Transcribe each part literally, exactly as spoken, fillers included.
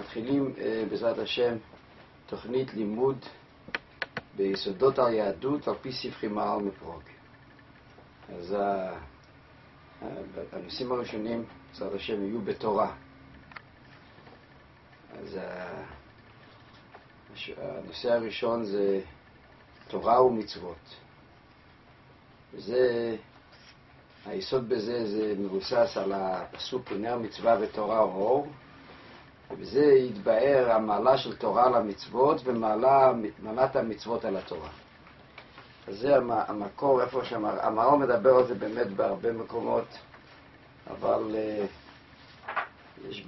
מתחילים בעזרת השם תוכנית לימוד ביסודות היהדות על פי ספרי מהר"ל מפראג. אז הנושאים הראשונים בעזרת השם יהיו בתורה. אז הנושא הראשון זה תורה ומצוות. זה היסוד בזה זה מבוסס על הפסוק נר מצווה ותורה אור, ובזה יתבאר המעלה של תורה על המצוות ומעלת המצוות על התורה. אז זה המקור איפה שהמהר"ל מדבר על זה באמת בהרבה מקומות, אבל יש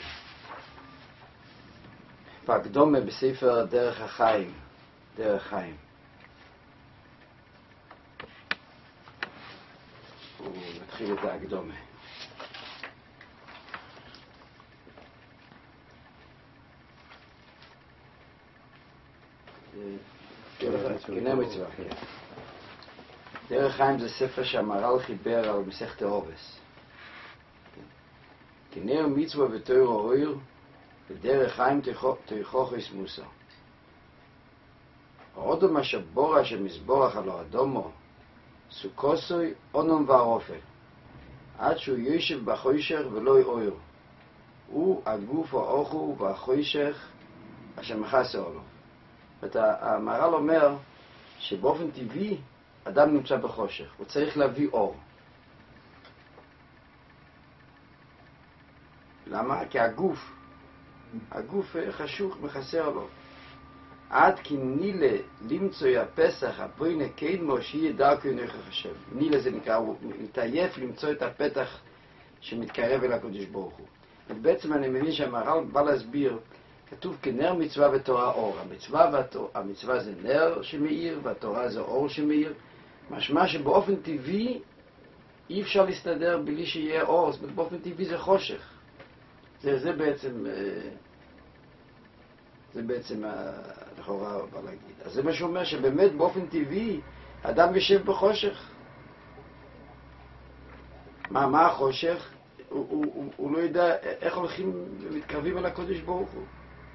בהקדומה בספר דרך החיים, דרך חיים. הוא מתחיל את ההקדומה. כנר מצווה. דרך חיים זה ספר שהמהר"ל חיבר על מסכת אורס. כנר מצווה ותורה אור ודרך חיים תוכחה מוסר. עוד מה שבורה שמזבורך על האדומו סוכוסוי אונום וערופל עד שהוא יושב בחוישך ולא יאויר. הוא הגוף האוכו והחוישך אשר מכסה עולו. המהר"ל אומר שבאופן טבעי אדם נמצא בחושך, הוא צריך להביא אור. למה? כי הגוף, הגוף חשוך מכסה עולו. עד כי נילה למצוא הפסח הפוינה קדמו שיהיה דרכו נוכח השם. נילה זה נקרא, הוא מתעייף למצוא את הפתח שמתקרב אל הקדוש ברוך הוא. ובעצם אני מבין שהמהר"ל בא להסביר, כתוב כנר מצווה ותורה אור. המצווה, והתורה, המצווה זה נר שמאיר והתורה זה אור שמאיר. משמע שבאופן טבעי אי אפשר להסתדר בלי שיהיה אור, זאת אומרת באופן טבעי זה חושך. זה, זה בעצם... זה בעצם לכאורה בא להגיד. אז זה מה שאומר שבאמת באופן טבעי אדם יושב בחושך. מה, מה החושך? הוא, הוא, הוא, הוא לא יודע איך הולכים ומתקרבים אל הקודש ברוך הוא.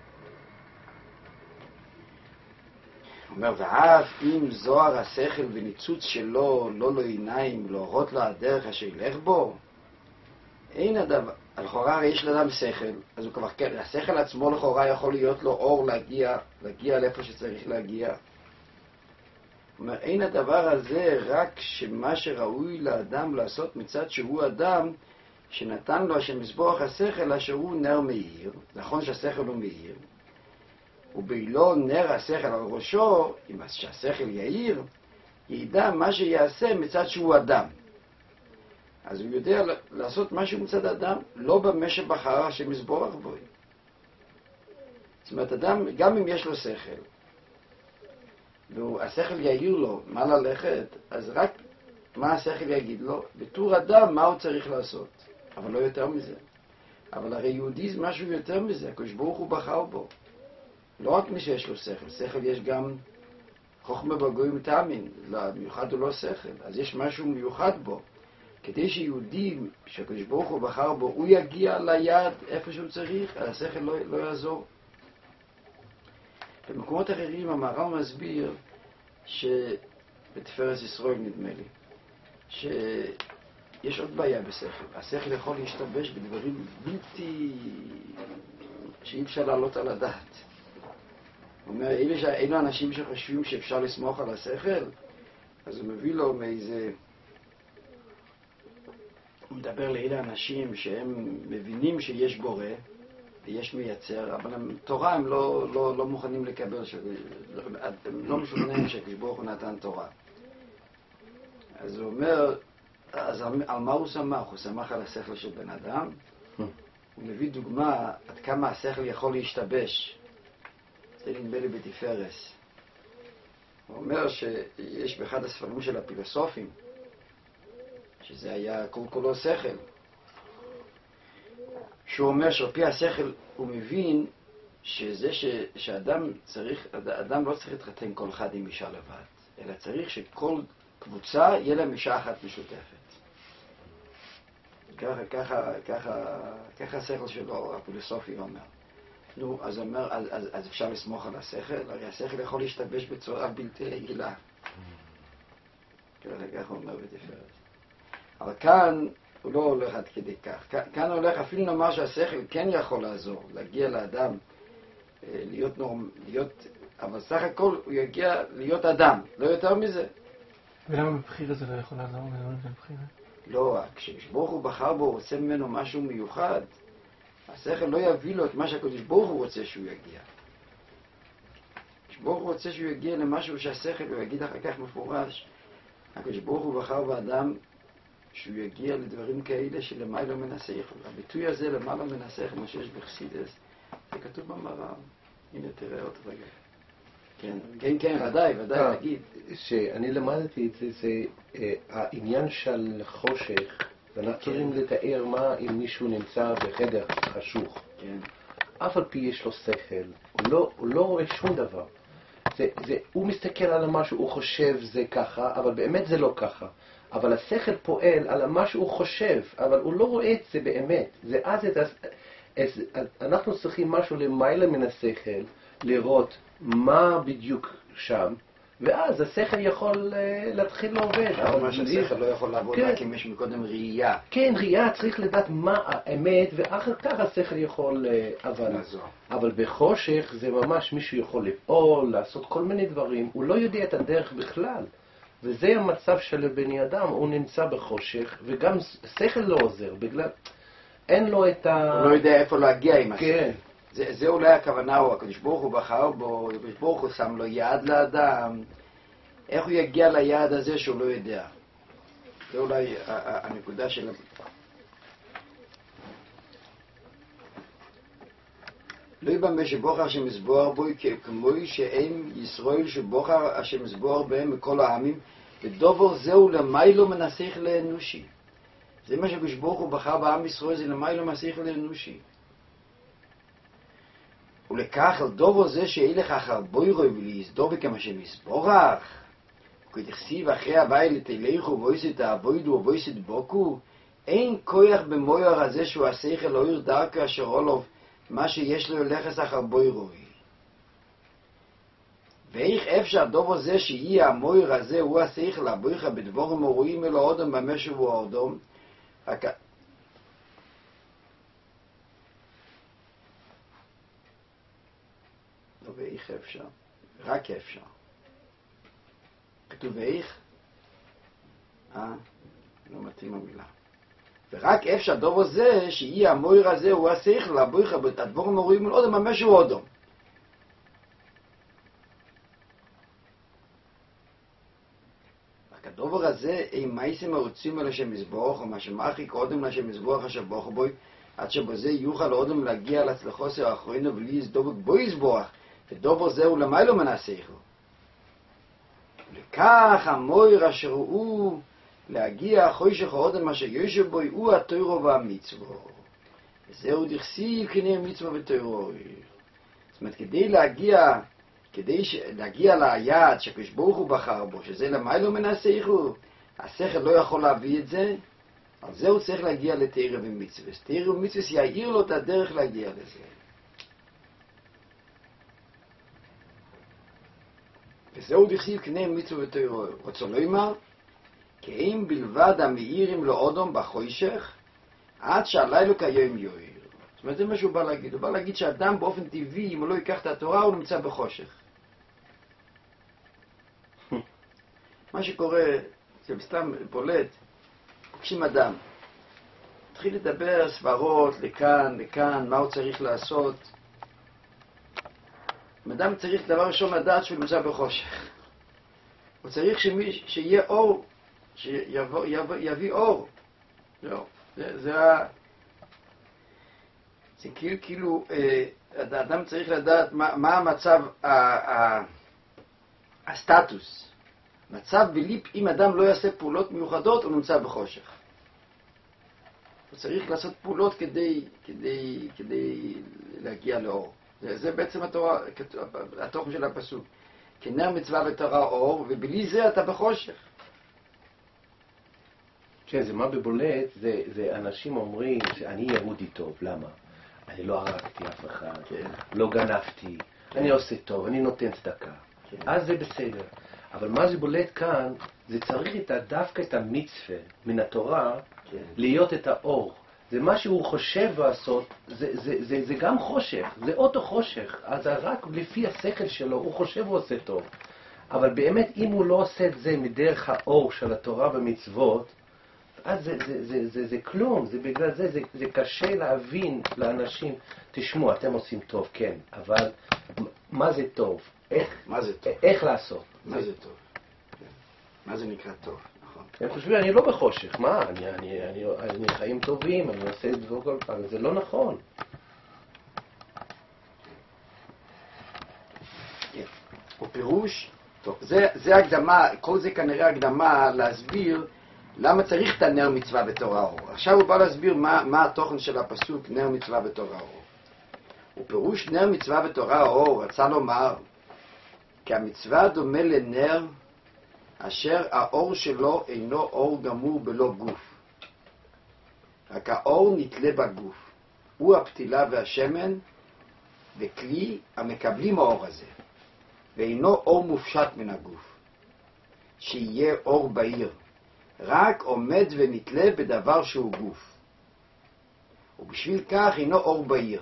הוא אומר, ואף אם זוהר השכל וניצוץ שלו לא לו עיניים להורות לו הדרך אשר ילך בו, אין הדבר, לכאורה יש לאדם שכל, אז הוא כבר, כן, השכל עצמו לכאורה יכול להיות לו אור להגיע, להגיע לאיפה שצריך להגיע. הוא אומר, אין הדבר הזה רק שמה שראוי לאדם לעשות מצד שהוא אדם, שנתן לו השם מזבוח השכל אשר הוא נר מאיר, נכון שהשכל הוא מאיר, ובאילו נר השכל על ראשו, אם שהשכל יאיר, ידע מה שיעשה מצד שהוא אדם. אז הוא יודע לעשות משהו מצד אדם, לא במה שבחר השם יזבורך בו. זאת אומרת, אדם, גם אם יש לו שכל, והשכל יאיר לו מה ללכת, אז רק מה השכל יגיד לו, בתור אדם מה הוא צריך לעשות, אבל לא יותר מזה. אבל הרי יהודי זה משהו יותר מזה, הקדוש ברוך הוא בחר בו. לא רק מי שיש לו שכל, שכל יש גם חוכמה בגויים תאמין, במיוחד הוא לא שכל, אז יש משהו מיוחד בו. כדי שיהודי שהקדוש ברוך הוא בחר בו, הוא יגיע ליעד איפה שהוא צריך, השכל לא, לא יעזור. במקומות אחרים המהר"ל מסביר שבתפארת ישראל נדמה לי, שיש עוד בעיה בשכל. השכל יכול להשתבש בדברים בלתי שאי אפשר לעלות על הדעת. הוא אומר, אילו אנשים שחושבים שאפשר לסמוך על השכל, אז הוא מביא לו מאיזה... הוא מדבר לאלה אנשים שהם מבינים שיש בורא ויש מייצר, אבל הם, תורה הם לא, לא, לא מוכנים לקבל, ש... הם לא משוכנעים שברוך הוא נתן תורה. אז הוא אומר, אז על מה הוא שמח? הוא שמח על השכל של בן אדם. הוא מביא דוגמה עד כמה השכל יכול להשתבש. זה נדמה לי בתפארס. הוא אומר שיש באחד הספרים של הפילוסופים, שזה היה כל כולו שכל, שהוא אומר שעל פי השכל הוא מבין שזה ש, שאדם צריך, אדם לא צריך להתחתן כל אחד עם אישה לבד, אלא צריך שכל קבוצה יהיה להם אישה אחת משותפת. ככה, ככה, ככה, ככה השכל שלו, הפילוסופי אומר. נו, אז אומר, אז, אז, אז אפשר לסמוך על השכל? הרי השכל יכול להשתבש בצורה בלתי רגילה. ככה אומר בתפארת. אבל כאן הוא לא הולך עד כדי כך. כאן הולך, אפילו נאמר שהשכל כן יכול לעזור, להגיע לאדם, להיות נורם, להיות, אבל סך הכל הוא יגיע להיות אדם, לא יותר מזה. ולמה בבחירה זה לא יכול לעזור? בבחירה? לא, כשברוך הוא בחר בו, הוא רוצה ממנו משהו מיוחד, השכל לא יביא לו את מה שהקדוש ברוך הוא רוצה שהוא יגיע. כשברוך הוא רוצה שהוא יגיע למשהו שהשכל, הוא יגיד אחר כך מפורש, הקדוש ברוך הוא בחר באדם שהוא יגיע לדברים כאלה שלמעלה מנסח. הביטוי הזה למעלה מנסח, מה שיש בחסידות, זה כתוב במר"ם. הנה תראה עוד רגע. כן, כן, כן, ודאי, ודאי, תגיד. שאני למדתי את זה, זה העניין של חושך, ואנחנו צריכים לתאר מה אם מישהו נמצא בחדר חשוך. כן. אף על פי יש לו שכל, הוא לא, הוא לא רואה שום דבר. זה, זה, הוא מסתכל על משהו, הוא חושב זה ככה, אבל באמת זה לא ככה. אבל השכל פועל על מה שהוא חושב, אבל הוא לא רואה את זה באמת. זה אז, אז, אז אנחנו צריכים משהו למעלה מן השכל, לראות מה בדיוק שם, ואז השכל יכול להתחיל לעובד. אבל מה שהשכל לא יכול לעבוד רק אם יש מקודם ראייה. כן, ראייה, צריך לדעת מה האמת, ואחר כך השכל יכול אבל. אבל בחושך זה ממש מישהו יכול לפעול, לעשות כל מיני דברים, הוא לא יודע את הדרך בכלל. וזה המצב של בני אדם, הוא נמצא בחושך, וגם שכל לא עוזר, בגלל אין לו את ה... הוא לא יודע איפה להגיע עם השכל. כן. זה, זה אולי הכוונה, הוא הקדוש ברוך הוא בחר בו, הקדוש ברוך הוא שם לו יעד לאדם, איך הוא יגיע ליעד הזה שהוא לא יודע. זה אולי הנקודה של... לא יבמה שבוחר השם יסבוהר בו כמו שאין ישראל שבוחר השם יסבוהר בהם מכל העמים, ודובר זהו למיילו מנסח לאנושי. זה מה שהקדוש ברוך הוא בחר בעם ישראל, זה למיילו מנסח לאנושי. ולכך על דובר זה שאילך אחר בוירוי ולהסדור בכם השם יסבורך, וכתכסיב אחרי הבית לתלכו ובויסת העבודו ובויסת בוקו, אין כוח במויר הזה שהוא השכל לא ירדר כאשר עולוב מה שיש לו לכס אחר בוירוי. ואיך אפשר דובר זה שיהיה המויר הזה הוא השכל הבויך בדבורים ורואים אלו אודם במשהו ואודום, רק... לא ואיך אפשר, רק אפשר. כתוב ואיך? אה, לא מתאים המילה. ורק אפשר דובר זה שיהיה המויר הזה הוא השכל הבויך בדבורים ורואים אלו אודם במשהו ואודום. הדובר הזה, אם מייסים הרוצים על השם יסבורך, או מה שמחי קודם לשם יסבורך אשר בוך בוי, עד שבזה יוכל אודם להגיע להצלחוסר האחרונו בלי יסדובק בו יסבורך, ודובר זה הוא למיילו מנסחו. ולכך המויר אשר הוא להגיע חוישך אודם אשר יושב בוי, הוא התוירו והמצוו. וזהו דכסיב כנראה מצוו ותוירו. זאת אומרת, כדי להגיע... כדי להגיע ליעד שהקדוש ברוך הוא בחר בו, שזה למיילו מנסחו, השכל לא יכול להביא את זה, על זה הוא צריך להגיע לתורה ומצווה. תורה ומצווה יאיר לו את הדרך להגיע לזה. וזהו דכסיב קנה מצווה ותורה. רוצה לומר, כי אם בלבד המאירים לו אודום בחושך, עד שהלילה כיום יויר. זאת אומרת, זה מה שהוא בא להגיד. הוא בא להגיד שאדם באופן טבעי, אם הוא לא ייקח את התורה, הוא נמצא בחושך. מה שקורה, זה סתם בולט, פוגשים אדם, התחיל לדבר סברות לכאן, לכאן, מה הוא צריך לעשות. אדם צריך דבר ראשון לדעת שהוא נמצא בחושך. הוא צריך שמי, שיהיה אור, שיביא אור. לא, זה, זה ה... זה כאילו, כאילו, האדם צריך לדעת מה, מה המצב, ה, ה, הסטטוס. מצב בליפ, אם אדם לא יעשה פעולות מיוחדות, הוא נמצא בחושך. הוא צריך לעשות פעולות כדי, כדי, כדי להגיע לאור. זה, זה בעצם התורה, התוכן של הפסוק. כנר מצווה ותורה אור, ובלי זה אתה בחושך. כן, זה מה בבולט, זה, זה אנשים אומרים שאני יהודי טוב, למה? אני לא הרגתי אף אחד, כן. לא גנבתי, אני עושה טוב, אני נותן צדקה. כן. אז זה בסדר. אבל מה שבולט כאן, זה צריך את ה- דווקא את המצווה מן התורה, כן. להיות את האור. זה מה שהוא חושב לעשות, זה, זה, זה, זה גם חושך, זה אותו חושך. אז רק לפי השכל שלו, הוא חושב הוא עושה טוב. אבל באמת, אם הוא לא עושה את זה מדרך האור של התורה ומצוות, אז זה, זה, זה, זה, זה כלום. זה בגלל זה, זה, זה קשה להבין לאנשים. תשמעו, אתם עושים טוב, כן, אבל מה זה טוב? איך, מה זה טוב? איך לעשות? מה זה טוב? מה זה נקרא טוב? נכון. הם חושבים, אני לא בחושך, מה? אני, אני, אני, אני חיים טובים, אני עושה את זה כל פעם, זה לא נכון. הוא פירוש, טוב, זה, זה הקדמה, כל זה כנראה הקדמה להסביר למה צריך את הנר מצווה בתורה אור. עכשיו הוא בא להסביר מה, מה התוכן של הפסוק נר מצווה בתורה אור. הוא פירוש נר מצווה בתורה אור, רצה לומר כי המצווה דומה לנר אשר האור שלו אינו אור גמור בלא גוף. רק האור נתלה בגוף. הוא הפתילה והשמן וכלי המקבלים האור הזה. ואינו אור מופשט מן הגוף. שיהיה אור בהיר. רק עומד ונתלה בדבר שהוא גוף. ובשביל כך אינו אור בהיר.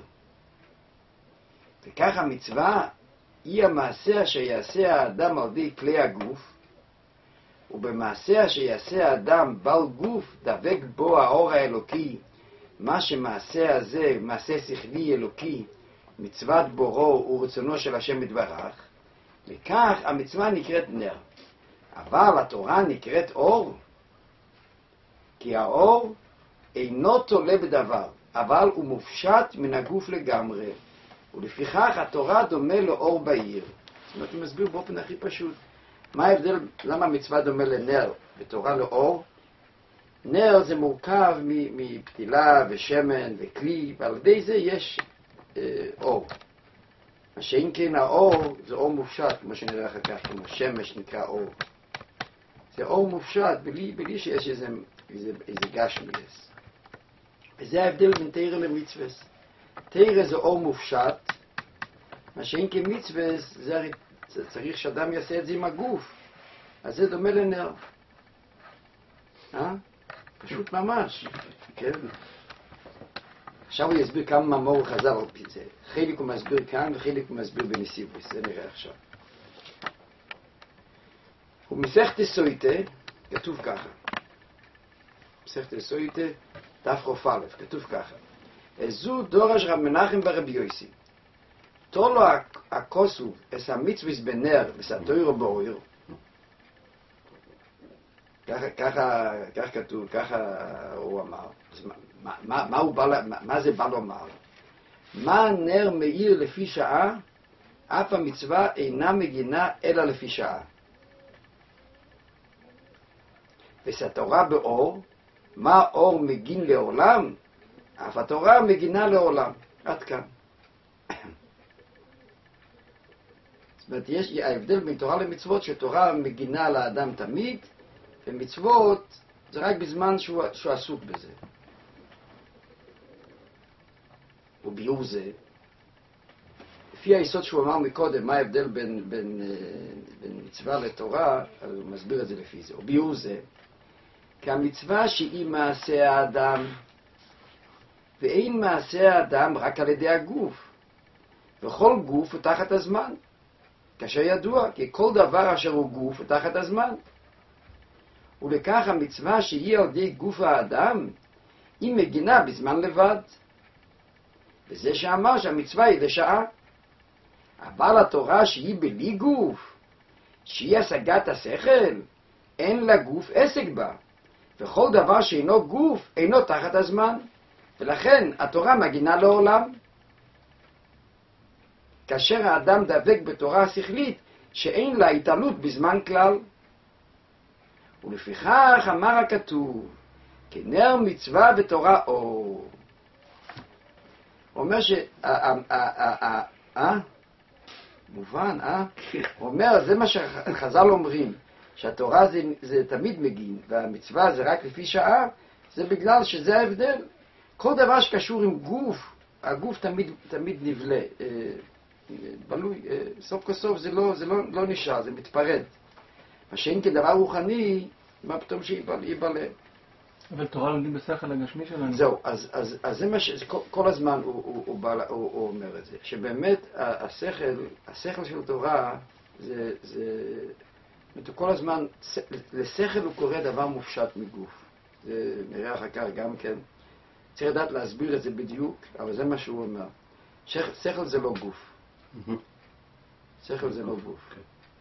וכך המצווה היא המעשה אשר יעשה האדם על ידי כלי הגוף, ובמעשה אשר יעשה האדם בעל גוף דבק בו האור האלוקי, מה שמעשה הזה, מעשה שכלי אלוקי, מצוות בורו ורצונו של השם יתברך, וכך המצווה נקראת נר. אבל התורה נקראת אור, כי האור אינו תולה בדבר, אבל הוא מופשט מן הגוף לגמרי, ולפיכך התורה דומה לאור בהיר. זאת אומרת, הוא מסביר באופן הכי פשוט. מה ההבדל, למה המצווה דומה לנר בתורה לאור? נר זה מורכב מפתילה ושמן וכלי, ועל ידי זה יש אה, אור. מה שאם כן האור זה אור מופשט, כמו שנראה אחר כך, כמו שמש נקרא אור. זה אור מופשט, בלי, בלי שיש איזה, איזה, איזה גשמיאס. וזה ההבדל בין תורה למצווה. תורה זה אור מופשט, מה שאם כן מצווה זה הרי צריך שאדם יעשה את זה עם הגוף. אז זה דומה לנר. אה? פשוט ממש. כן. עכשיו הוא יסביר כמה מאמור חז"ל על פי זה. חלק הוא מסביר כאן וחלק הוא מסביר בנסיבוס. זה נראה עכשיו. ומסכת סויטה, כתוב ככה. מסכת סויטה, דף חוף א', כתוב ככה. זו דורש רב מנחם ברבי יוסי. תולו הכוסו אס המצווס בנר וסתוירו באויר. ככה, ככה, ככה כתוב, ככה הוא אמר. מה, מה, מה, הוא בא, מה, מה זה בא לומר? מה נר מאיר לפי שעה, אף המצווה אינה מגינה אלא לפי שעה. וסתורה באור, מה אור מגין לעולם, אף התורה מגינה לעולם. עד כאן. זאת אומרת, יש ההבדל בין תורה למצוות, שתורה מגינה לאדם תמיד, ומצוות זה רק בזמן שהוא, שהוא עסוק בזה. וביור זה, לפי היסוד שהוא אמר מקודם, מה ההבדל בין, בין, בין מצווה לתורה, אז הוא מסביר את זה לפי זה. וביור זה, כי המצווה שהיא מעשה האדם, ואין מעשה האדם רק על ידי הגוף, וכל גוף הוא תחת הזמן, כאשר ידוע, כי כל דבר אשר הוא גוף הוא תחת הזמן. ולכך המצווה שהיא על ידי גוף האדם, היא מגינה בזמן לבד. וזה שאמר שהמצווה היא לשעה. אבל התורה שהיא בלי גוף, שהיא השגת השכל, אין לה גוף עסק בה. וכל דבר שאינו גוף, אינו תחת הזמן. ולכן התורה מגינה לעולם. כאשר האדם דבק בתורה השכלית, שאין לה התעלות בזמן כלל. ולפיכך אמר הכתוב, כנר מצווה בתורה אור. הוא אומר ש... אה? מובן, אה? הוא אומר, זה מה שחז"ל אומרים, שהתורה זה, זה תמיד מגין, והמצווה זה רק לפי שעה, זה בגלל שזה ההבדל. כל דבר שקשור עם גוף, הגוף תמיד, תמיד נבלה, בלוי, סוף כל סוף זה לא, זה לא, לא נשאר, זה מתפרד. מה שאין כדבר רוחני, מה פתאום שיבלה. אבל תורה לומדים בשכל הגשמי שלנו. זהו, אז, אז, אז זה מה ש... כל, כל הזמן הוא, הוא, הוא, הוא, הוא, הוא אומר את זה. שבאמת השכל, השכל של תורה, זה, זה... כל הזמן, לשכל הוא קורא דבר מופשט מגוף. זה נראה אחר כך גם כן. צריך לדעת להסביר את זה בדיוק, אבל זה מה שהוא אומר. שכל, שכל זה לא גוף. שכל זה לא גוף.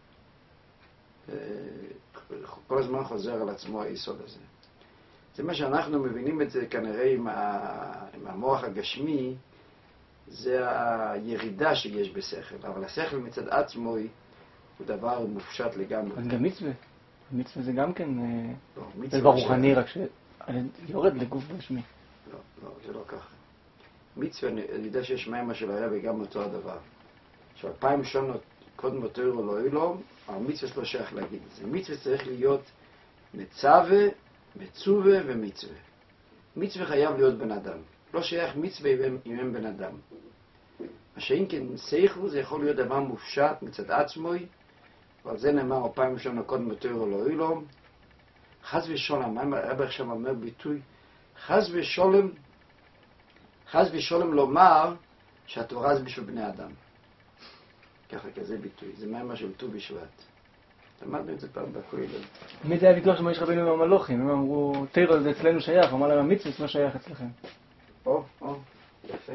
כל הזמן חוזר על עצמו היסוד הזה. זה מה שאנחנו מבינים את זה כנראה עם, ה... עם המוח הגשמי, זה הירידה שיש בשכל. אבל השכל מצד עצמו הוא דבר מופשט לגמרי. אז גם מצווה. מצווה זה גם כן לא, זה דבר רוחני, רק שיורד לגוף גשמי. לא, לא, זה לא ככה. מצווה, אני יודע שיש מים של הרב גם אותו הדבר. שאלפיים שונות קודם בתורה לא אילום, אבל מצווה לא שייך להגיד את זה. מצווה צריך להיות מצווה, מצווה ומצווה. מצווה חייב להיות בן אדם. לא שייך מצווה אם הם בן אדם. מה שאם כן שכל זה יכול להיות דבר מופשט מצד עצמו, ועל זה נאמר אלפיים שונות קודם בתורה לא אילום. חס ושלום, הרב עכשיו אומר ביטוי, חס ושלום, חס ושלום לומר שהתורה זה בשביל בני אדם. ככה, כזה ביטוי. זה מה של ט"ו בשבט. למדנו את זה פעם בכולל. מי זה היה ויכוח שמשה רבינו עם המלוכים? הם אמרו, תורה זה אצלנו שייך, אמר להם המצווה לא שייך אצלכם. או, או, יפה.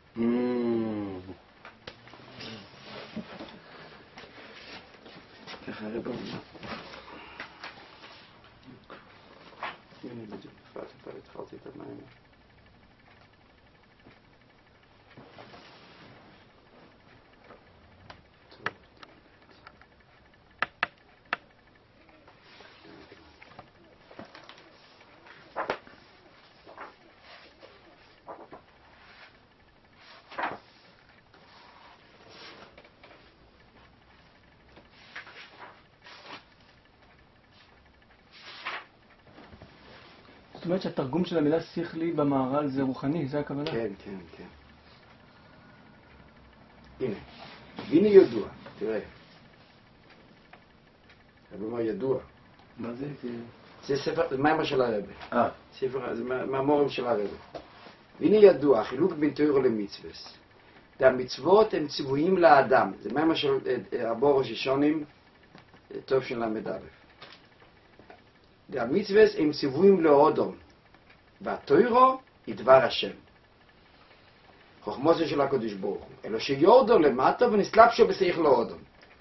ככה הרב אומר. הנה בדיוק, התחלתי את המים. זאת אומרת שהתרגום של המילה שכלי במהר"ל זה רוחני, זה הכוונה? כן, כן, כן. הנה, הנה ידוע, תראה. הרב אומר ידוע. מה זה? זה ספר, זה מיימר של הרב. אה. ספר, זה מהמורים של הרב. והנה ידוע, החילוק בין תורה למצווה. המצוות הם ציוויים לאדם. זה מיימר של רבו ראש השונים, טוב של למד א'. המצוות הם ציוויים לאודום, והתורה היא דבר השם. חוכמתו של הקדוש ברוך הוא. אלא שיורדו למטה ונסלבשו בשכל לאודום.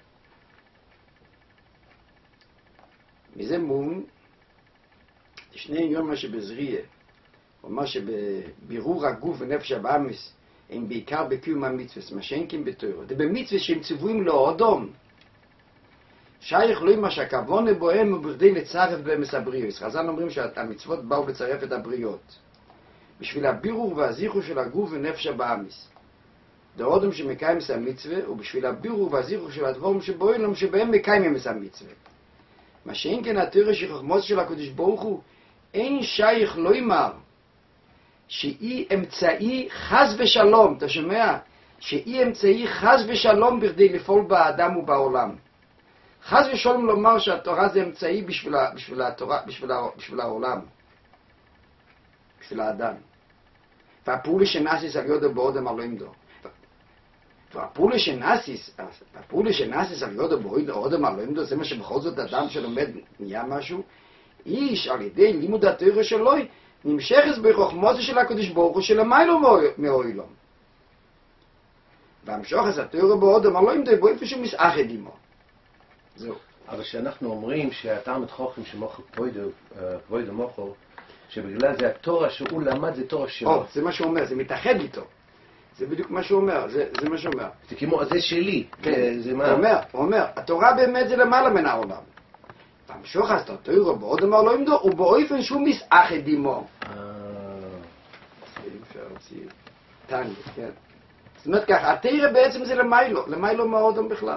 מזה מום, שני יום מה שבזריע, הוא אומר שבבירור הגוף ונפש הבאמיס, הם בעיקר בקיום המצוות, מה שאין כן בתורה. זה במצוות שהם ציוויים לאודום. שייך לא מה שהכוונה בוהם הוא בכדי לצרף במס הבריאות. חז"ל אומרים שהמצוות באו לצרף את הבריאות. בשביל הבירור והזיכור של הגוף ונפש הבאמיס. דאודם שמקיים את המצווה, ובשביל הבירור והזיכור של הדברים שבאוילם שבהם מקיימים את המצווה. מה שאין כן התורה שחוכמתו של הקדוש ברוך הוא, אין שייך לא יאמר שהיא אמצעי חס ושלום, אתה שומע? שהיא אמצעי חס ושלום בכדי לפעול באדם ובעולם. חס ושלום לומר שהתורה זה אמצעי בשביל, בשביל, התורה, בשביל, בשביל העולם, בשביל האדם. והפעולה שנעשיס על יודו באודם על עמדו. והפעולה שנעשיס, הפעולה שנעשיס על יודו באודם על עמדו, זה מה שבכל זאת אדם שלומד נהיה משהו, איש על ידי לימוד התורה שלו, נמשכת בחוכמתו של הקדוש ברוך הוא שלמיילו מאוילום. והמשוך את התורה באודם על עמדו, בו איפשהו מסאחד עמו. זהו. אבל כשאנחנו אומרים שהתלמיד חכם שמוכר פרוידו מוכר, שבגלל זה התורה שהוא למד זה תורה שלו. או, זה מה שהוא אומר, זה מתאחד איתו. זה בדיוק מה שהוא אומר, זה, זה מה שהוא אומר. זה כמו, זה שלי. כן, זה מה? הוא אומר, הוא אומר, התורה באמת זה למעלה מן העולם. והמשוך את התורה בעוד אמר לא עמדו, ובאופן שהוא מסאחד עמו. אה... תניא, כן. זאת אומרת ככה, התורה בעצם זה למיילו, למיילו מהאודם בכלל.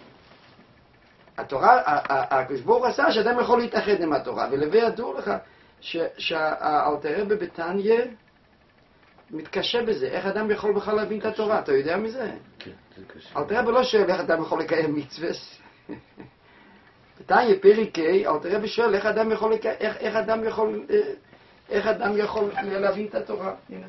התורה, הקדוש ברוך הוא עשה שאדם יכול להתאחד עם התורה, ולווה ידוע לך שהאלתר רבי בתניא מתקשה בזה. איך אדם יכול בכלל להבין את התורה? אתה יודע מזה? כן, זה קשה. אלתר רבי לא שואל איך אדם יכול לקיים מצוות. בתניא פרק ה' אלתר רבי שואל איך אדם יכול לק... איך, איך אדם יכול איך אדם יכול להבין את התורה. הנה.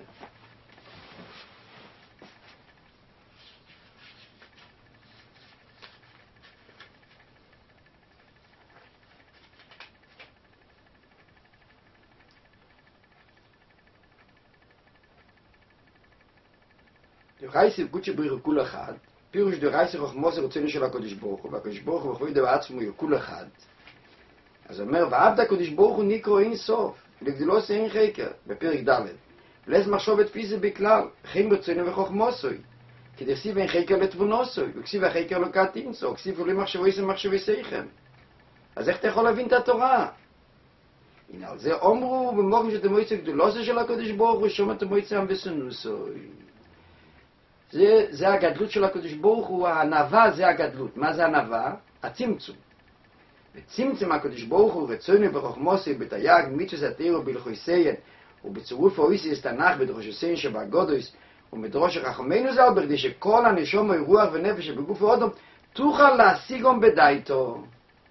דרייסי גוטשי ברוך הוא כול אחד, פירוש דרייסי חוכמוס רצונו של הקדוש ברוך הוא, והקדוש ברוך הוא בכבודו בעצמו הוא כול אחד. אז אומר, ועבד הקדוש ברוך הוא נקרא אין סוף, ולגדולו אין חקר, בפרק ד' ולאז מחשבת פיזה בכלל, חיים רצונו וחוכמוסוי, כדכסיב אין חקר לתבונוסוי, וכסיב החקר לא קטינצו, וכסיב עולים מחשבוי זה מחשבי שיכם. אז איך אתה יכול להבין את התורה? הנה, על זה אומרו במוחם שתמויצה גדולוסו של הקדוש ברוך הוא, שומע תמויצה אמבסונוסוי. זה, זה הגדלות של הקדוש ברוך הוא, הענווה זה הגדלות. מה זה ענווה? הצמצום. וצמצם הקדוש ברוך הוא רצונו בחוכמוסי בתייג מיתוס התירו בלחויסיין ובצירוף האויסיס תנ"ך בדרושסיין שבאגודויס ומדרוש רחמנו ז"ל בכדי שכל הנשום רוח ונפש שבגוף האדם תוכל להשיגום בדייתו.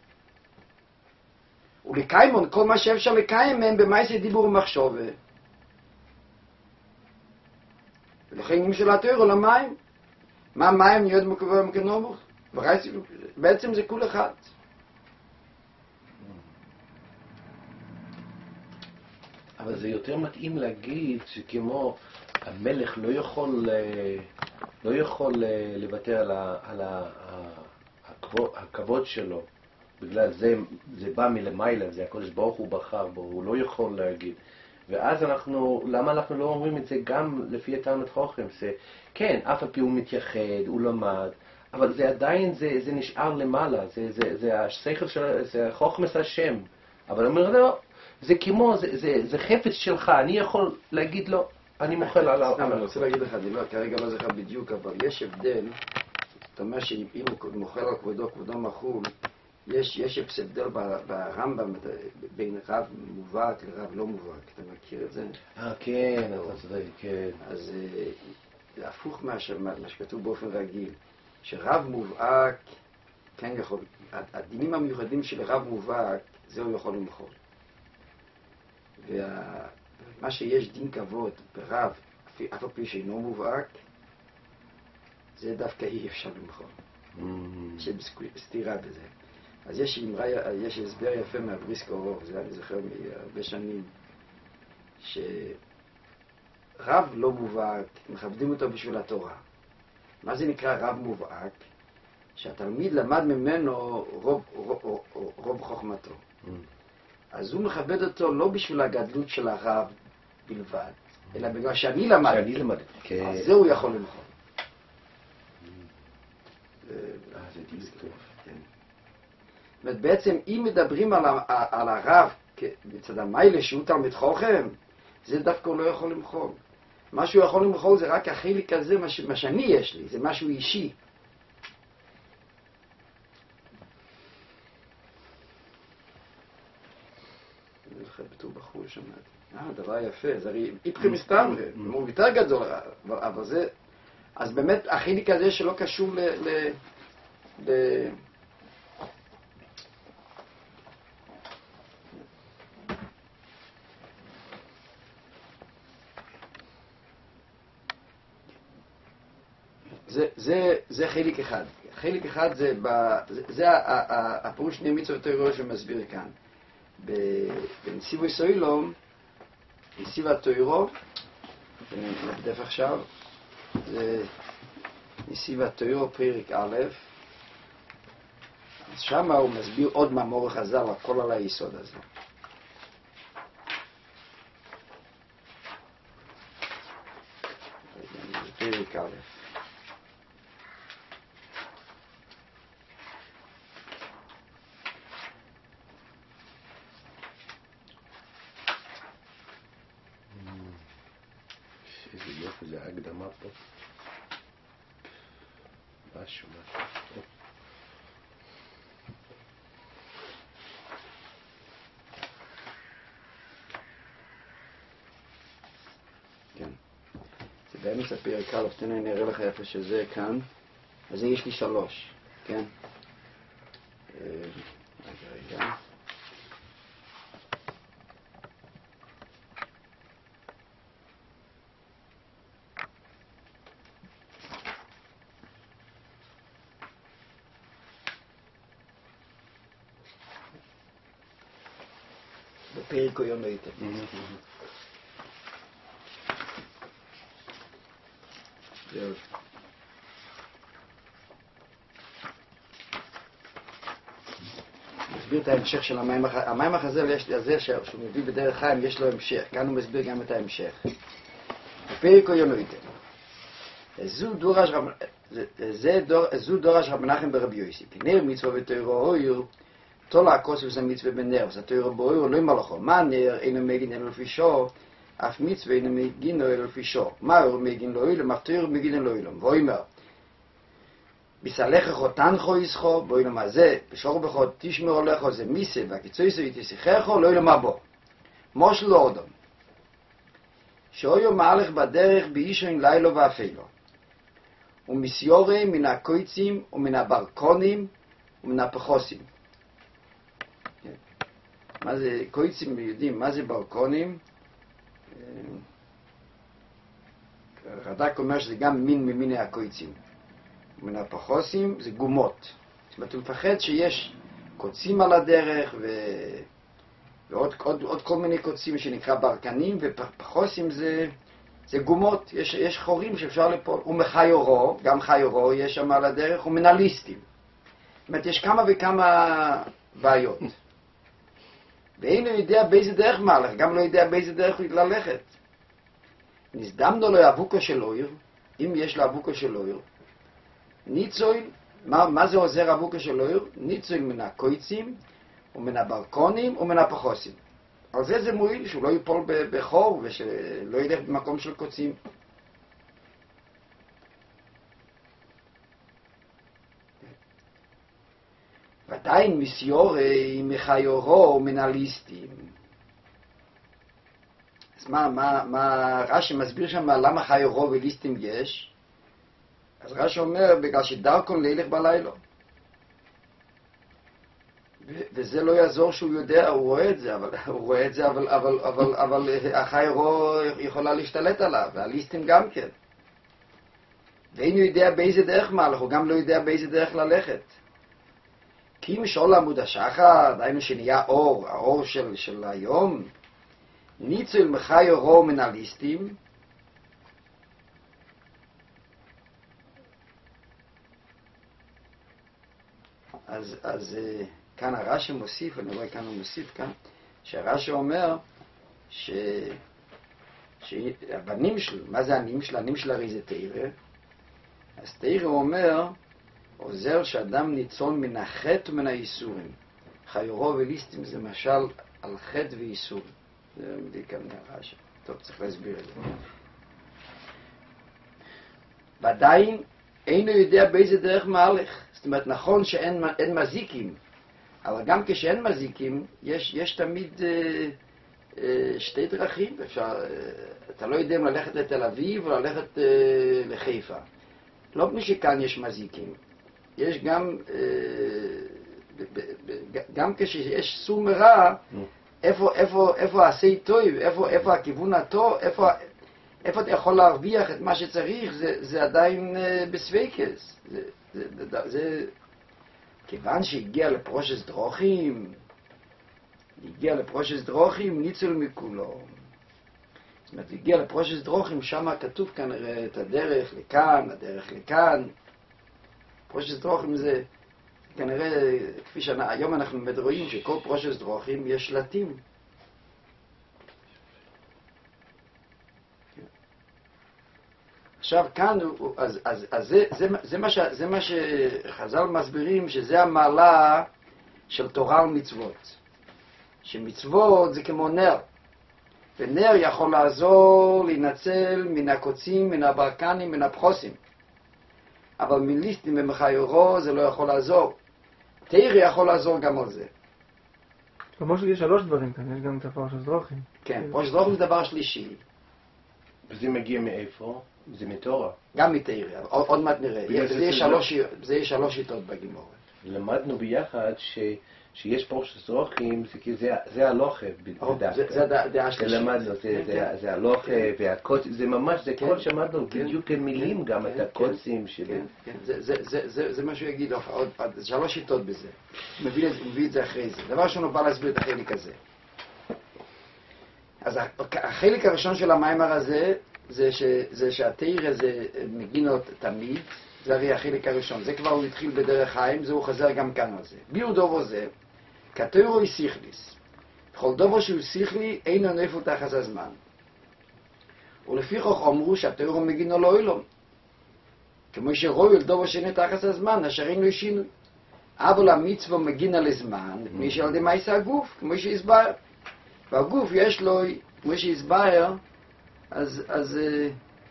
ולקיימון כל מה שאפשר לקיים מהם במעשה דיבור ומחשבה. ולכן אם של התירו למים, מה מים נהיות מקובר מקנומוך? בעצם זה כול אחד. אבל זה יותר מתאים להגיד שכמו המלך לא יכול לא יכול לוותר על, ה, על ה, הכבוד, הכבוד שלו, בגלל זה זה בא מלמעלה, זה הקדוש ברוך הוא בחר בו, הוא לא יכול להגיד. ואז אנחנו, למה אנחנו לא אומרים את זה גם לפי התלמוד חכם? זה, כן, אף על פי הוא מתייחד, הוא למד, אבל זה עדיין, זה, זה נשאר למעלה, זה, זה, זה השכל של, זה חוכמת השם. אבל הוא אומר, לא, זה כמו, זה, זה, זה חפץ שלך, אני יכול להגיד לו, אני מוחל על ה... אני רוצה להגיד לך, אני לא, כרגע לא זוכר בדיוק, אבל יש הבדל, זאת אומרת שאם הוא מוחל על כבודו, כבודו מחול, יש, יש הבדל ברמב"ם בין רב מובהק לרב לא מובהק, אתה מכיר את זה? אה, כן, אתה צודק, כן. אז זה הפוך מה שכתוב באופן רגיל, שרב מובהק, כן יכול, הדינים המיוחדים של רב מובהק, זה הוא יכול למחול. ומה שיש דין כבוד ברב, אף על פי שאינו מובהק, זה דווקא אי אפשר למחול. יש סתירה בזה. אז יש אמרה, יש הסבר יפה מהבריסקו אור, זה אני זוכר מהרבה שנים, שרב לא מובהק, מכבדים אותו בשביל התורה. מה זה נקרא רב מובהק? שהתלמיד למד ממנו רוב, רוב, רוב חוכמתו. אז הוא מכבד אותו לא בשביל הגדלות של הרב בלבד, אלא בגלל שאני למד. שאני למד. אז זה הוא יכול למחול. זה דיוק טוב. זאת אומרת, בעצם אם מדברים על, על הרב מצד המיילה שהוא תלמיד חוכם, זה דווקא הוא לא יכול למחול. מה שהוא יכול למחול זה רק החלק הזה, מה, ש, מה שאני יש לי, זה משהו אישי. אני זוכר בתור בחור שמעתי. אה, דבר יפה, זה הרי איפכם מסתם, הוא יותר גדול, אבל זה, אז באמת החלק הזה שלא קשור ל... ל, ל זה, זה, זה חלק אחד. חלק אחד זה, ב, זה, זה הפירוש שני מצוות התורה שמסביר כאן. בנסיבו יסוילום, נסיב התורה, אני נקדף עכשיו, זה נסיב התורה פרק א', אז שם הוא מסביר עוד מאמר חז"ל, הכל על היסוד הזה. פרק א'. איזה יופי, זה הקדמה פה. משהו, משהו. כן. באמצע פרק א', תן אני אראה לך איפה שזה כאן. אז יש לי שלוש, כן? רגע, רגע. בפרק יום היית. זהו. מסביר את ההמשך של המים החז"ל. המים החז"ל הזה שהוא מביא בדרך חיים יש לו המשך. כאן הוא מסביר גם את ההמשך. בפרק יום היית. זו דורש רב מנחם ברבי יוסי. כי נר מצווה ותורה אויר תולה הכוסף זה מצווה בנר, אז התורה באויר לא ימלכו. מה נר אינו מגין אלו לפי שור, אף מצווה אינו מגין אלו לפי שור. מה אור מגין לא אילם, אף תורה מגין אלו אילם. ואומר, בסלחך תנחו ישחו, באילם הזה, בשור בחוד תשמרו לכו זה מיסה, והקיצוי זה יתשיחכו, לא אילם הבו. מושל לא אודום. שאויו מהלך בדרך באישון לילו ואפילו. ומסיורי מן הקויצים ומן הברקונים ומן הפחוסים. מה זה קויצים יודעים, מה זה ברקונים? רד"ק אומר שזה גם מין ממיני הקויצים. ומן הפחוסים זה גומות. זאת אומרת, הוא מפחד שיש קוצים על הדרך ו... ועוד עוד, עוד כל מיני קוצים שנקרא ברקנים, ופחוסים זה, זה גומות. יש, יש חורים שאפשר לפול. ומחיורו, גם חיורו יש שם על הדרך, ומנליסטים. זאת אומרת, יש כמה וכמה בעיות. ואינו יודע באיזה דרך מהלך, גם לא יודע באיזה דרך ללכת. נזדמנו לו אבוקו של אויר, אם יש לו אבוקו של אויר, ניצויל, מה, מה זה עוזר אבוקו של אויר? ניצויל מן הקויצים, ומן הברקונים, ומן הפחוסים. על זה זה מועיל, שהוא לא ייפול בחור, ושלא ילך במקום של קוצים. ועדיין מסיורי מחיורו ומנליסטים. אז מה, מה, מה רש"י מסביר שם למה חיורו וליסטים יש? אז רש"י אומר בגלל שדרכון לילך בלילה. ו- וזה לא יעזור שהוא יודע, הוא רואה את זה, אבל הוא רואה את זה, אבל, אבל, אבל, אבל החיורו יכולה להשתלט עליו, והליסטים גם כן. ואין הוא יודע באיזה דרך מהלך, הוא גם לא יודע באיזה דרך ללכת. כי אם שאול עמוד השחר, דיינו שנהיה אור, האור של, של היום, ניצול מחיורו מנליסטים, אז, אז כאן הרש"י מוסיף, אני רואה כאן הוא מוסיף כאן, שהרש"י אומר ש... שהבנים שלו, מה זה הנים שלו? הנים שלו הרי זה תירא. אז תירא אומר, עוזר שאדם ניצול מן החטא ומן האיסורים. חיורו וליסטים זה משל על חטא ואיסור. זה מביא כאן מהרש"י. טוב, צריך להסביר את זה. ועדיין אינו יודע באיזה דרך מהלך. זאת אומרת, נכון שאין אין מזיקים, אבל גם כשאין מזיקים, יש, יש תמיד אה, אה, שתי דרכים. אפשר, אה, אתה לא יודע אם ללכת לתל אביב או ללכת אה, לחיפה. לא כמו שכאן יש מזיקים. יש גם, אה, ב, ב, ב, גם כשיש סור מרע, איפה, איפה, איפה העשי טוב, איפה, איפה הכיוון הטוב, איפה, איפה אתה יכול להרוויח את מה שצריך, זה, זה עדיין אה, בסוויקס. זה, זה, זה, זה, כיוון שהגיע לפרושס דרוכים, הגיע לפרושס דרוכים, ניצול מכולו. זאת אומרת, הגיע לפרושס דרוכים, שם כתוב כנראה את הדרך לכאן, הדרך לכאן. פרושס דרוכים זה כנראה, כפי שהיום אנחנו רואים שכל פרושס דרוכים יש שלטים. עכשיו כאן, אז, אז, אז זה, זה, זה, מה ש, זה מה שחז"ל מסבירים, שזה המעלה של תורה ומצוות. שמצוות זה כמו נר. ונר יכול לעזור להינצל מן הקוצים, מן הברקנים, מן הפחוסים. אבל מליסטים ומחיורו זה לא יכול לעזור. תירא יכול לעזור גם על זה. כמו שיש שלוש דברים כאן, יש גם את הפרשת דרוכים. כן, פרשת דרוכים זה דבר שלישי. וזה מגיע מאיפה? זה מתורה. גם מתאירה, עוד, עוד מעט נראה. בגלל זה שזה יהיה זה- שלוש, זה יהיה שלוש שיטות בגימורת. למדנו ביחד ש... שיש פרשת דרכים, זה כי זה, זה הלוכה או, בדווקא. זה- זה הדע- דעה זה שלישית. למדנו, זה, כן, זה, כן. זה הלוכה כן. והקוץ, זה ממש, זה כן. כל שמדנו, כן. בדיוק כן מילים כן. גם כן. את הקוצים של... כן, כן. זה, זה, זה, זה, זה מה שהוא יגיד, עוד, עוד, עוד שלוש שיטות בזה. הוא מביא, את- הוא מביא את זה אחרי זה. דבר ראשון הוא בא להסביר את החלק הזה. אז החלק הראשון של המיימר הזה, זה, ש, זה שהתאיר הזה מגינות תמיד, זה הרי החלק הראשון. זה כבר הוא התחיל בדרך חיים, זה הוא חזר גם כאן על זה. ביור דובו זה, כתוירו היא שיכליס. בכל דובו שהוא שיכלי, אינו נפו תחת הזמן. ולפיכך אמרו שהתוירו מגינו לא אילום. כמו שרואו אל דובו שאינו תחת הזמן, אשר אינו שינוי. אבל המצווה מגינה לזמן, מפני שעל ידי מה יישא הגוף, כמו שהסבר. והגוף יש לו, כמו שהסבר, אז, אז אה,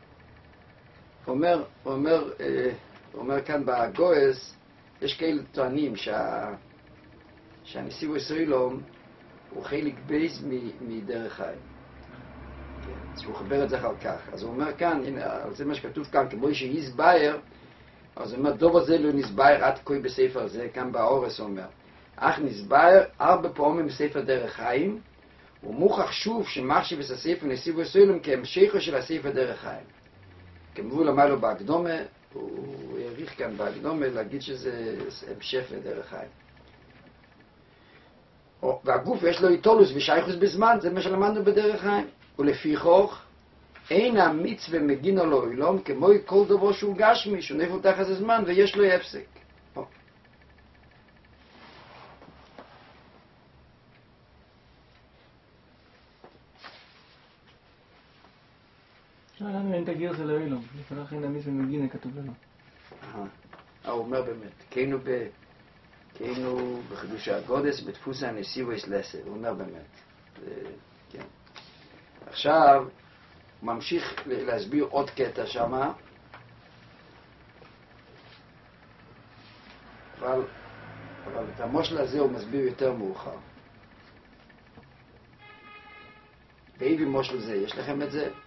אומר, אומר, אה, אומר כאן בגויס, יש כאלה טוענים שה, שהנסיבו ישראלום הוא חלק בייס מ- מדרך חיים. כן, אז הוא חבר את זה אחר כך. אז הוא אומר כאן, הנה, זה מה שכתוב כאן, כמו שהסבר, אז הוא אומר, דוב הזה לא נסבר עד כה בספר זה, כאן באורס הוא אומר. אך נסבר ארבע פעמים בספר דרך חיים, ומוכח שוב שמחשיב את הספר נסיבו ישראלום כהמשכו של הספר דרך חיים. כמובן למה לו בהקדומה, הוא העריך כאן בהקדומה להגיד שזה המשך לדרך חיים. והגוף יש לו איתולוס ושייכוס בזמן, זה מה שלמדנו בדרך חיים. ולפי כך, אין המצווה מגינו לו אילום, כמו כל דבר שהוא גשמי, שהוא נפל תחת הזמן ויש לו הפסק. למה אין את הגרסה לאילום? לפני אין המצווה מגינה כתוב לנו. אה, הוא אומר באמת, כינו ב... כינו בחידוש הגודס, בדפוס הנסיבו יש לסר, הוא אומר באמת. כן. עכשיו, הוא ממשיך להסביר עוד קטע שמה, אבל, אבל את המושל הזה הוא מסביר יותר מאוחר. באיבי מושל זה, יש לכם את זה?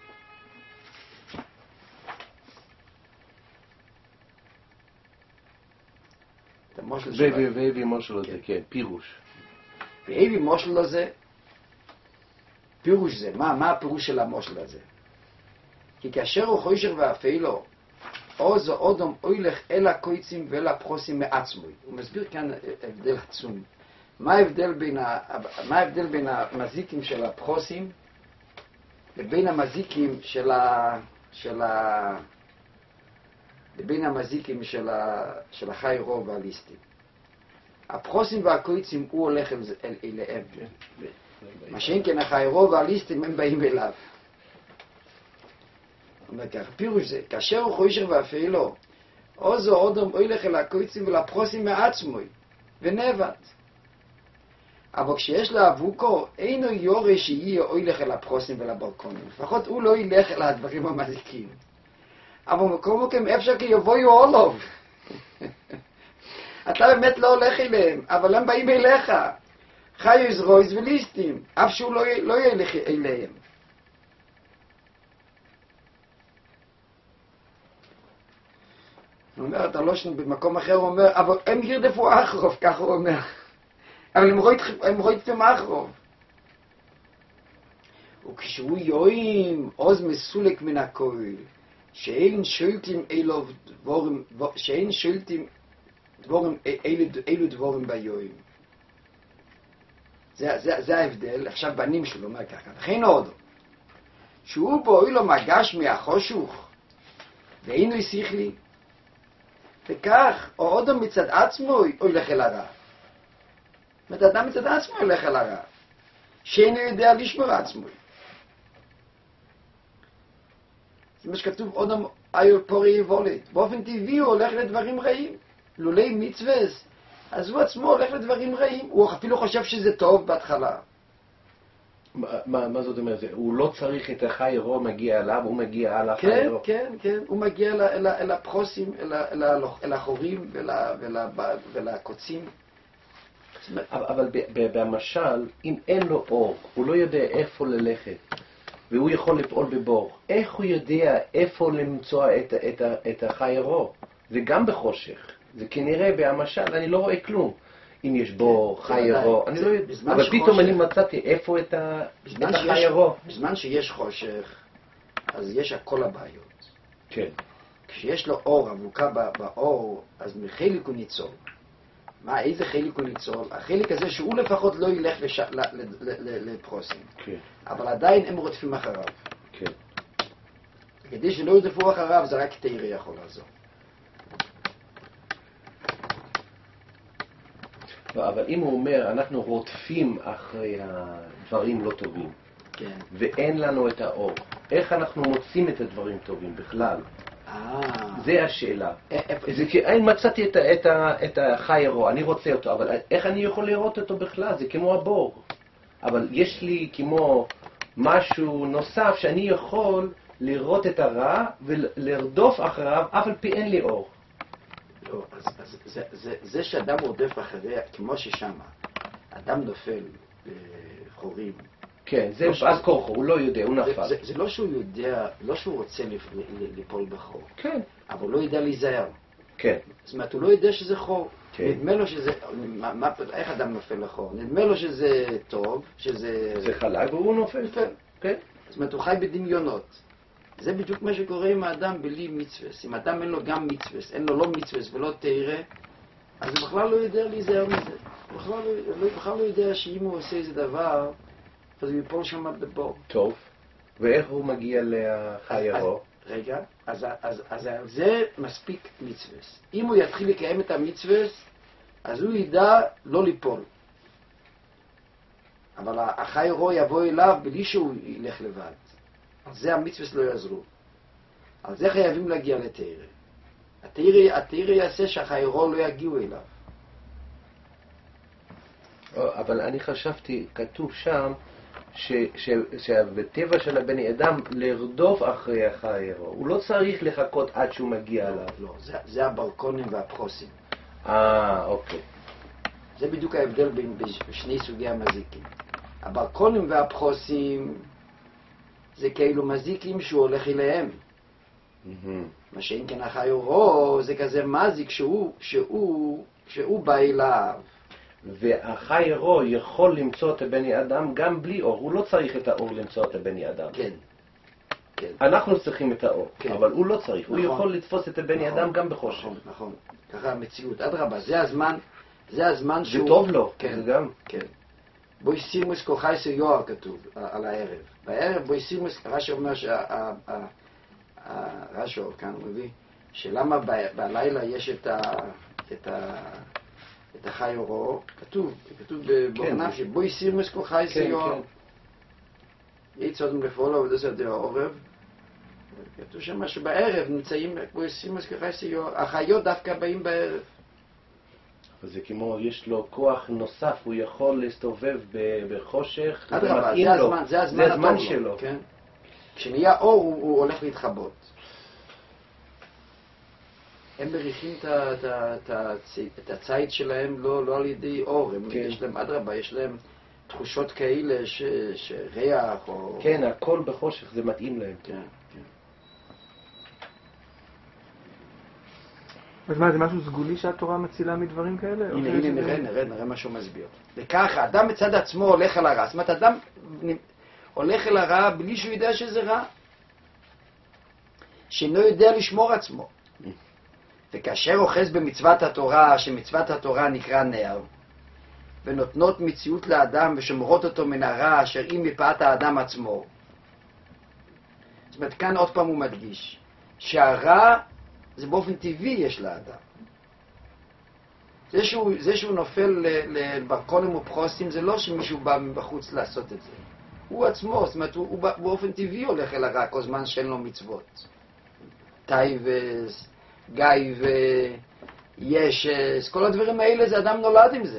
ואיבי מושל הזה, כן, פירוש. ואיבי מושל הזה, פירוש זה, מה, מה הפירוש של המושל הזה? כי כאשר הוא חוישר ואפילו, עוז או אודום אוילך אל הקויצים ואל הפחוסים מעצמוי. הוא מסביר כאן הבדל עצום. מה ההבדל בין, ה, מה ההבדל בין המזיקים של הפחוסים לבין המזיקים של ה... של ה... לבין המזיקים של, ה... של החי רוב והליסטים. הפחוסים והקויצים הוא הולך אל... אל... אליהם. מה שאין כן החי רוב והליסטים הם באים אליו. הוא אומר כך, פירוש זה, כאשר הוא חוישר ואפילו, עוזו אודום הולך אל הקויצים ולפחוסים מעצמוי, ונבט. אבל כשיש לה אבוקו, אינו יורה שיהיה הולך אל הפחוסים ולברקונים. לפחות הוא לא ילך אל הדברים המזיקים. אבל מקום מכם אפשר כי יבואו אולוב. אתה באמת לא הולך אליהם, אבל הם באים אליך. חיוס רויס וליסטים, אף שהוא לא, לא ילך אליהם. הוא אומר, אתה לא שני, במקום אחר הוא אומר, אבל הם ירדפו אחרוב, כך הוא אומר. אבל הם רואים אחרוב. וכשהוא יואים, עוז מסולק מן הכל, שאין שולטים אלו דבורים, שאין שולטים דבורים, אלו, אלו דבורים ביואים. זה, זה, זה ההבדל. עכשיו בנים שלו אומר ככה, לכן עוד, שהוא בו אילו מגש מהחושוך, ואינו שכלי, וכך, או אודו מצד עצמו הולך אל הרע. זאת אומרת, אדם מצד עצמו הולך אל הרע, שאינו יודע לשמור עצמו. זה מה שכתוב, אודו איו פורי יבולת. באופן טבעי הוא הולך לדברים רעים. לולי מצווס, אז הוא עצמו הולך לדברים רעים. הוא אפילו חושב שזה טוב בהתחלה. מה, מה, מה זאת אומרת? הוא לא צריך את החי רוב מגיע אליו, הוא מגיע על החי כן, רוב. כן, כן. הוא מגיע אל, אל, אל הפחוסים, אל, אל, אל החורים ול, ול, ולקוצים. אבל, אבל ב, ב, במשל, אם אין לו אור, הוא לא יודע איפה ללכת, והוא יכול לפעול בבור. איך הוא יודע איפה למצוא את, את, את החיירו? זה גם בחושך. זה כנראה בהמשל, אני לא רואה כלום. אם יש בור, חיירו, אני לא יודע. אבל פתאום אני מצאתי איפה את החיירו. בזמן שיש חושך, אז יש הכל הבעיות. כן. כשיש לו אור, אבוקה באור, אז מחלק הוא ניצול. מה, איזה חלק הוא ניצול? החלק הזה שהוא לפחות לא ילך לש... ל... ל... ל... לפרוסים. כן. אבל עדיין הם רודפים אחריו. כן. כדי שלא ירדפו אחריו, זה רק תירה יכול לעזור. לא, אבל אם הוא אומר, אנחנו רודפים אחרי הדברים לא טובים, כן. ואין לנו את האור, איך אנחנו מוצאים את הדברים טובים בכלל? אה. זה השאלה. אה, זה כי אני מצאתי את, את, את החיירו, אני רוצה אותו, אבל איך אני יכול לראות אותו בכלל? זה כמו הבור. אבל יש לי כמו משהו נוסף שאני יכול לראות את הרע ולרדוף אחריו, אף על פי אין לי אור. לא, אז, אז זה, זה, זה שאדם רודף אחריה, כמו ששמה, אדם נופל בחורים. כן, זה לא אז כורחו, הוא לא יודע, הוא נפל. זה, זה, זה לא שהוא יודע, לא שהוא רוצה ליפול בחור. כן. אבל הוא לא יודע להיזהר. כן. זאת אומרת, הוא לא יודע שזה חור. כן. נדמה לו שזה, מה, מה, איך אדם נופל לחור? נדמה לו שזה טוב, שזה... זה חלק והוא נופל. נופל. כן. זאת אומרת, הוא חי בדמיונות. זה בדיוק מה שקורה עם האדם בלי מצווס. אם אדם אין לו גם מצווס, אין לו לא מצווס ולא תירה, אז הוא בכלל לא יודע להיזהר מזה. הוא בכלל לא, בכלל לא יודע שאם הוא עושה איזה דבר, אז הוא יפול שם בבור. טוב. ואיך הוא מגיע לחיירו? רגע, אז, אז, אז על זה מספיק מצווס. אם הוא יתחיל לקיים את המצווס, אז הוא ידע לא ליפול. אבל החיירו יבוא אליו בלי שהוא ילך לבד. על זה המצווס לא יעזרו. על זה חייבים להגיע לתירה. התירה, התירה יעשה שהחיירו לא יגיעו אליו. אבל אני חשבתי, כתוב שם, שבטבע של הבני אדם לרדוף אחרי החיירו. הוא לא צריך לחכות עד שהוא מגיע אליו. לא, זה, זה הברקונים והפרוסים. אה, אוקיי. זה בדיוק ההבדל בין שני סוגי המזיקים. הברקונים והפרוסים זה כאילו מזיקים שהוא הולך אליהם. Mm-hmm. מה שאין כן החיירו זה כזה מזיק שהוא, שהוא, שהוא בא אליו. והחיירו יכול למצוא את הבני אדם גם בלי אור. הוא לא צריך את האור למצוא את הבני אדם. כן. כן. אנחנו צריכים את האור, כן. אבל הוא לא צריך. נכון. הוא יכול לתפוס את הבני נכון. אדם גם בחושך. נכון, נכון. ככה המציאות. אדרבה, זה הזמן, זה הזמן שהוא... זה טוב לו. כן, זה גם. כן. בוי סירמוס כוחייסו יואר כתוב על הערב. בערב בוי סירמוס, רש"י אומר רש"י כאן הוא מביא, שלמה בלילה יש את ה... את ה... את החיירו, כתוב, כתוב בבורנף שבוי סירמוס כוחייסו יואר. יצאודם לפעול עבודה סדר העורב. כתוב שם שבערב נמצאים בוי סירמוס כוחייסו יואר. החיות דווקא באים בערב. זה כמו, יש לו כוח נוסף, הוא יכול להסתובב בחושך, זה מתאים לו, זה הזמן שלו. כשנהיה אור הוא הולך להתחבות. הם מריחים את הציד שלהם לא על ידי אור, יש להם אדרבה, יש להם תחושות כאלה שריח או... כן, הכל בחושך, זה מתאים להם. כן, כן. אז מה, זה משהו סגולי שהתורה מצילה מדברים כאלה? הנה, הנה, נראה, נראה, נראה מה שהוא מסביר. וככה, אדם מצד עצמו הולך על הרע. זאת אומרת, אדם הולך על הרע בלי שהוא יודע שזה רע. שאינו יודע לשמור עצמו. וכאשר אוחז במצוות התורה, שמצוות התורה נקרא נר, ונותנות מציאות לאדם ושומרות אותו מן הרע, אשר אם מפאת האדם עצמו. זאת אומרת, כאן עוד פעם הוא מדגיש, שהרע זה באופן טבעי יש לאדם. זה שהוא, זה שהוא נופל לברקונים ופרוסים, זה לא שמישהו בא מבחוץ לעשות את זה. הוא עצמו, זאת אומרת, הוא, הוא באופן טבעי הולך אל הרע כל זמן שאין לו מצוות. טייבס, גיא וישס, כל הדברים האלה זה אדם נולד עם זה.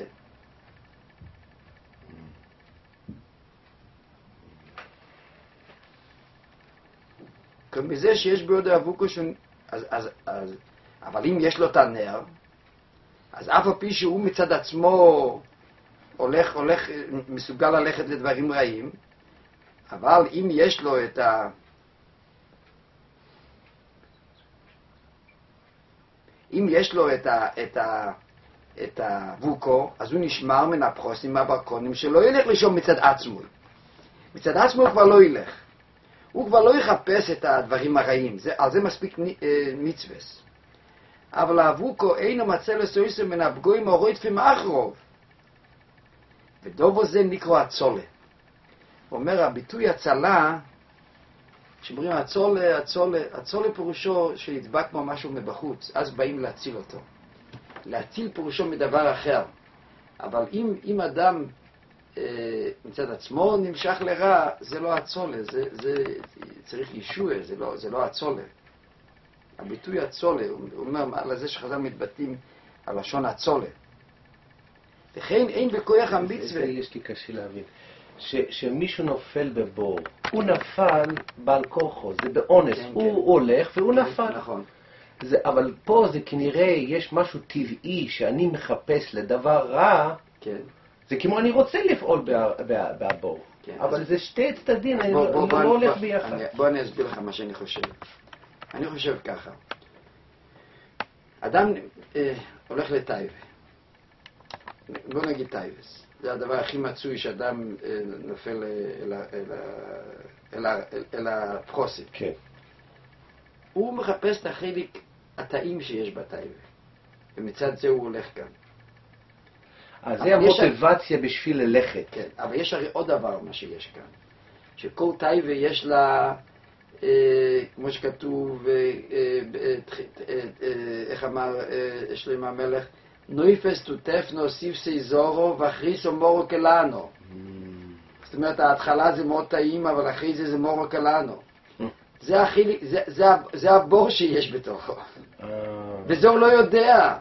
גם בזה שיש ביוד האבוקו ש... אז, אז, אז, אבל אם יש לו את הנר, אז אף הפי שהוא מצד עצמו הולך, הולך, מסוגל ללכת לדברים רעים, אבל אם יש לו את ה... אם יש לו את ה... את ה... את הווקו, אז הוא נשמר מן הפרוסים מהברקונים, שלא ילך לשום מצד עצמו. מצד עצמו הוא כבר לא ילך. הוא כבר לא יחפש את הדברים הרעים. זה, על זה מספיק מצווס. אבל הווקו אינו מצא לסויסו מן הפגועים או רויטפים אחרוב. ודובו זה נקרא הצולה. הוא אומר, הביטוי הצלה, כשאומרים הצולה, הצולה, הצולה פירושו שידבק בו משהו מבחוץ, אז באים להציל אותו. להציל פירושו מדבר אחר. אבל אם, אם אדם אה, מצד עצמו נמשך לרע, זה לא הצולה, זה, זה צריך ישוע, זה לא, זה לא הצולה. הביטוי הצולה, הוא אומר על זה שחז"ל מתבטאים על לשון הצולה. וכן אין בכוח המצווה. יש לי קשה להבין. ש, שמישהו נופל בבור, הוא נפל בעל כוחו, זה באונס, כן, הוא כן. הולך והוא כן, נפל. נכון. זה, אבל פה זה כנראה יש משהו טבעי שאני מחפש לדבר רע, כן. זה כמו אני רוצה לפעול בה- בה- בבור. כן, אבל אז- זה שתי צדדים, אני בוא, לא, בוא, לא בוא, הולך בוא, ביחד. אני, בוא אני אסביר לך מה שאני חושב. אני חושב ככה. אדם אה, הולך לטייבה. בוא נגיד טייבס. זה הדבר הכי מצוי שאדם אה, נופל אל, ה- אל, ה- אל, ה- אל, אל הפרוסים. כן. הוא מחפש את החלק הטעים שיש בטייבה. ומצד זה הוא הולך כאן. אז אבל זה יש- המוטיבציה בשביל ללכת. כן, אבל יש הרי עוד דבר מה שיש כאן. שכל טייבה יש לה, אה, כמו שכתוב, אה, אה, אה, אה, אה, איך אמר אה, שלמה המלך, נויפס טוטפנו סיפסי זורו וכריסו מורו קלנו. זאת אומרת, ההתחלה זה מאוד טעים, אבל אחרי זה זה מורו קלנו. זה, הכי, זה, זה, זה הבור שיש בתוכו. אה, וזה הוא לא יודע.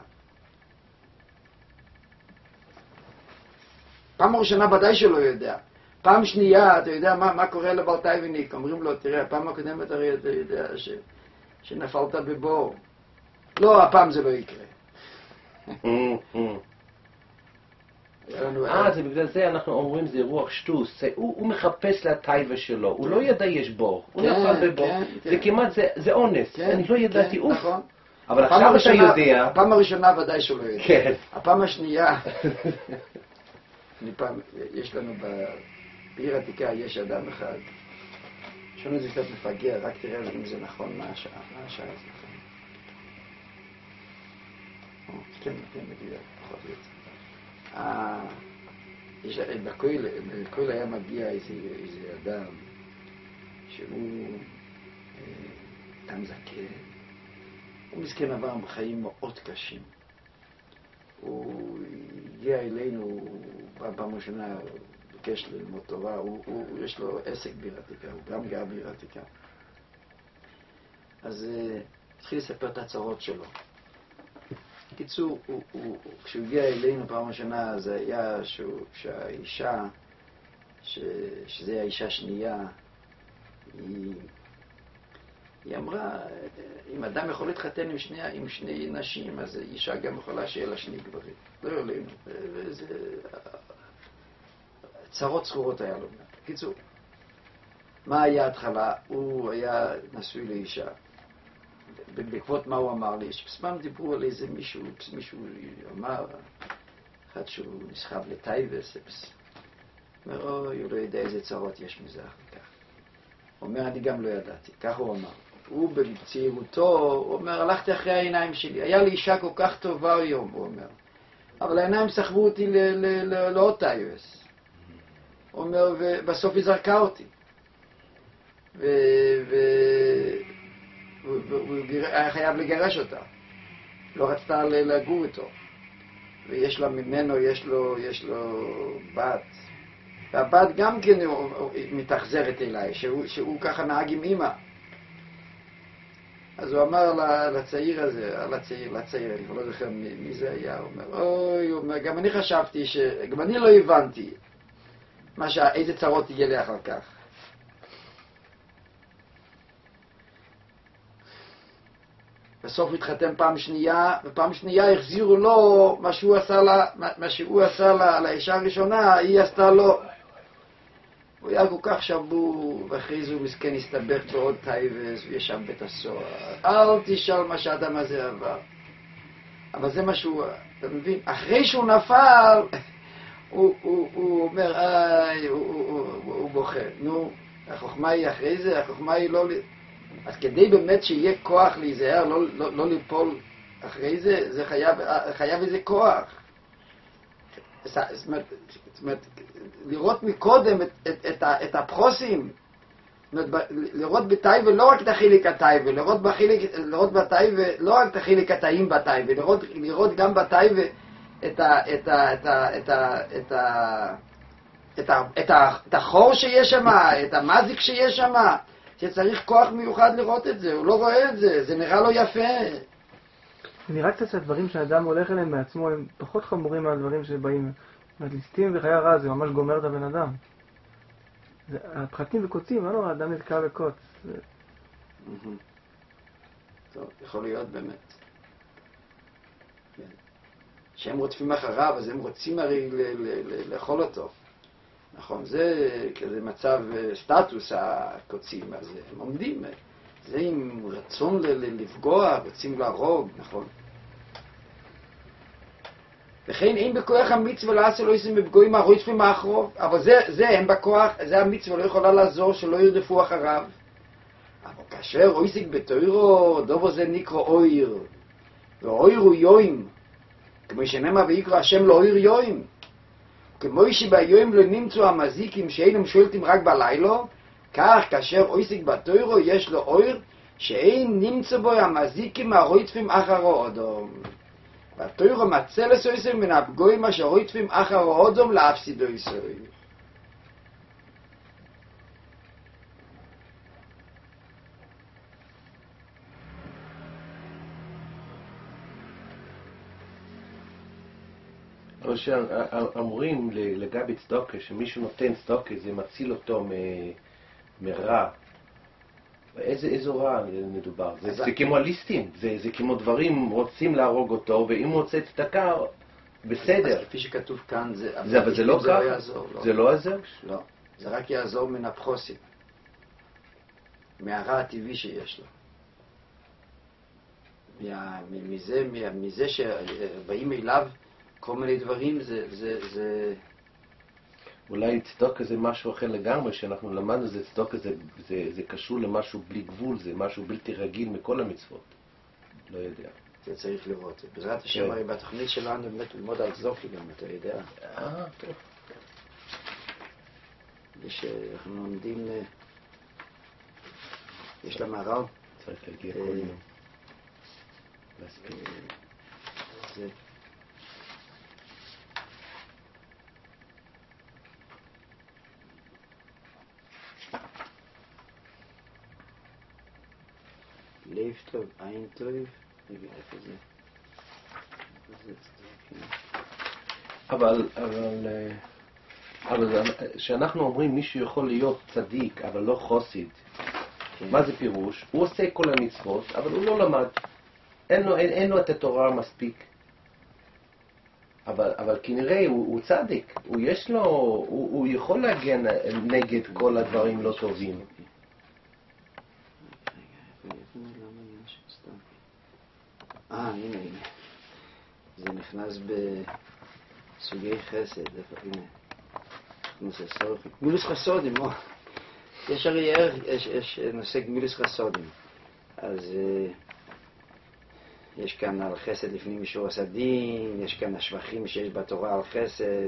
פעם ראשונה ודאי שלא יודע. פעם שנייה, אתה יודע מה, מה קורה לבר טייבניק? אומרים לו, תראה, הפעם הקודמת הרי אתה יודע ש, שנפלת בבור. לא, הפעם זה לא יקרה. היה לנו- אה, זה בגלל זה אנחנו אומרים זה רוח שטוס. זה- הוא הוא מחפש לטייבה שלו, הוא לא ידע יש בור. הוא כן, נפל בבור. כן, זה כן. כמעט, זה- זה אונס. כן, אני לא ידעתי, כן, אוף. נכון. אבל הפעם עכשיו אתה הראשונה- יודע. הפעם הראשונה ודאי שלא יודע. כן. הפעם השנייה, אני פעם, יש לנו ב- בעיר עתיקה, יש אדם אחד, יש לנו את זה קצת מפגר, רק תראה אם זה נכון מה השעה, מה השעה אצלכם. או, כן, כן, מדויק, פחות או יותר. אה, יש, בכולל, בכולל היה מגיע איזה, איזה אדם, שהוא אה, אדם זקן, הוא מסכן עבר בחיים מאוד קשים. הוא הגיע אלינו, הוא פעם ראשונה ביקש ללמוד תורה, הוא, הוא, יש לו עסק בעיר עתיקה, הוא גם גר בעיר עתיקה. אז uh, התחיל לספר את הצרות שלו. בקיצור, הוא, הוא, כשהוא הגיע אלינו פעם ראשונה, זה היה שהוא, שהאישה, ש, שזה האישה השנייה, היא... היא אמרה, אם אדם יכול להתחתן עם שני, עם שני נשים, אז אישה גם יכולה שיהיה לה שני גברים. לא עלינו. וזה... צרות צרורות היה לו. בקיצור, מה היה התחלה? הוא היה נשוי לאישה. בעקבות מה הוא אמר לי? שפסמן דיברו על איזה מישהו, מישהו אמר, אחד שהוא נסחב לטייבס, אומר, אוי, הוא לא יודע איזה צרות יש מזה אחר כך. הוא אומר, אני גם לא ידעתי. כך הוא אמר. הוא בצעירותו, הוא אומר, הלכתי אחרי העיניים שלי. היה לי אישה כל כך טובה היום, הוא אומר. אבל העיניים סחבו אותי לעוד טייבס. הוא אומר, ובסוף היא זרקה אותי. והוא היה חייב לגרש אותה. לא רצתה לגור איתו. ויש לה ממנו, יש לו, יש לו בת. והבת גם כן מתאכזרת אליי, שהוא, שהוא ככה נהג עם אמא. אז הוא אמר לצעיר הזה, לצעיר, לצעיר, אני לא זוכר מי, מי זה היה, הוא אומר, אוי, הוא אומר, גם אני חשבתי, ש... גם אני לא הבנתי מה ש... איזה צרות תהיה לי אחר כך. בסוף הוא התחתן פעם שנייה, ופעם שנייה החזירו לו מה שהוא עשה, לה, מה שהוא עשה לה, לאישה הראשונה, היא עשתה לו. הוא היה כל כך שבור, ואחרי זה הוא מסכן הסתבך בעוד טייבס, וישב בית הסוהר. אל תשאל מה שהאדם הזה עבר. אבל זה מה שהוא, אתה מבין? אחרי שהוא נפל, הוא, הוא, הוא אומר, איי, הוא, הוא, הוא, הוא בוכה. נו, החוכמה היא אחרי זה, החוכמה היא לא... אז כדי באמת שיהיה כוח להיזהר, לא, לא, לא ליפול אחרי זה, זה חייב, חייב איזה כוח. זאת אומרת, זאת אומרת, לראות מקודם את, את, את, את הפחוסים, זאת אומרת, לראות בטייבה לא רק את החילק הטייבה, לראות, לראות בטייבה לא רק את החילק הטעים בטייבה, לראות, לראות גם בטייבה את, ה, את, ה, את, ה, את, ה, את, ה, את, ה, את, ה, את החור שיש שם, את המזיק שיש שם, שצריך כוח מיוחד לראות את זה, הוא לא רואה את זה, זה נראה לו יפה. נראה קצת שהדברים שהאדם הולך אליהם בעצמו הם פחות חמורים מהדברים שבאים. ליסטים וחיי הרע זה ממש גומר את הבן אדם. זה, הפחתים וקוצים, לא, האדם נתקע בקוץ. זה... טוב, יכול להיות באמת. כן. שהם רודפים אחריו, אז הם רוצים הרי לאכול אותו. נכון, זה כזה מצב סטטוס הקוצים, אז הם עומדים. זה עם רצון לפגוע, רוצים להרוג, נכון. לכן אין בכוח המצווה לעשה לא ישים בפגועים הרודפים האחרוב, אבל זה, זה אין בכוח, זה המצווה לא יכולה לעזור שלא ירדפו אחריו. אבל כאשר אויסיק בתוירו, דובו זה נקרא אויר, ואויר הוא יוים, כמו שנאמר ויקרא השם לא אויר יוים, כמו שביוים לא נמצאו המזיקים שאינם שולטים רק בלילו, כך כאשר אויסיק בתוירו יש לו אויר שאין נמצא בו המזיקים הרודפים אחרו אדום. והתוירו מצא לסויסם מן הפגועים אשר רודפים אחרו אדום להפסידו ישראל. אבל שאמורים לגבי צדוקה, שמישהו נותן צדוקה, זה מציל אותו מרע. איזה, איזו רע מדובר? זה, זה כמו ליסטים, זה, זה כמו דברים רוצים להרוג אותו, ואם הוא רוצה צדקה, בסדר. אז כפי שכתוב כאן, זה, זה, אבל זה לא זה ככה? לא יעזור. לא. זה לא עזר? לא. זה רק יעזור מן הפחוסים. מהרע הטבעי שיש לו. מה, מזה, מזה שבאים אליו כל מיני דברים, זה... זה, זה... אולי צדוקה זה משהו אחר לגמרי, שאנחנו למדנו, זה צדוקה זה, זה, זה קשור למשהו בלי גבול, זה משהו בלתי רגיל מכל המצוות. לא יודע. זה צריך לראות. בעזרת השם, הרי בתוכנית שלנו באמת ללמוד על זוקי גם, אתה יודע. אה, טוב. יש, אנחנו לומדים, יש לה מהר"ל. צריך להגיע כל יום. להספיק. זה... לב טוב, עין טוב, רגע, איפה זה? אבל, אבל, אבל כשאנחנו אומרים מישהו יכול להיות צדיק, אבל לא חוסיד, כן. מה זה פירוש? הוא עושה כל המצוות, אבל הוא לא למד. אין לו, אין, אין לו את התורה מספיק. אבל, אבל כנראה הוא, הוא צדיק, הוא יש לו, הוא, הוא יכול להגן נגד כל הדברים לא טובים. אה, הנה, הנה. זה נכנס בסוגי חסד. הנה. נכנס לסורך. גמילוס חסודים, או. יש הרי ערך, יש, יש נושא גמילוס חסודים. אז יש כאן על חסד לפנים משורת הדין, יש כאן השבחים שיש בתורה על חסד.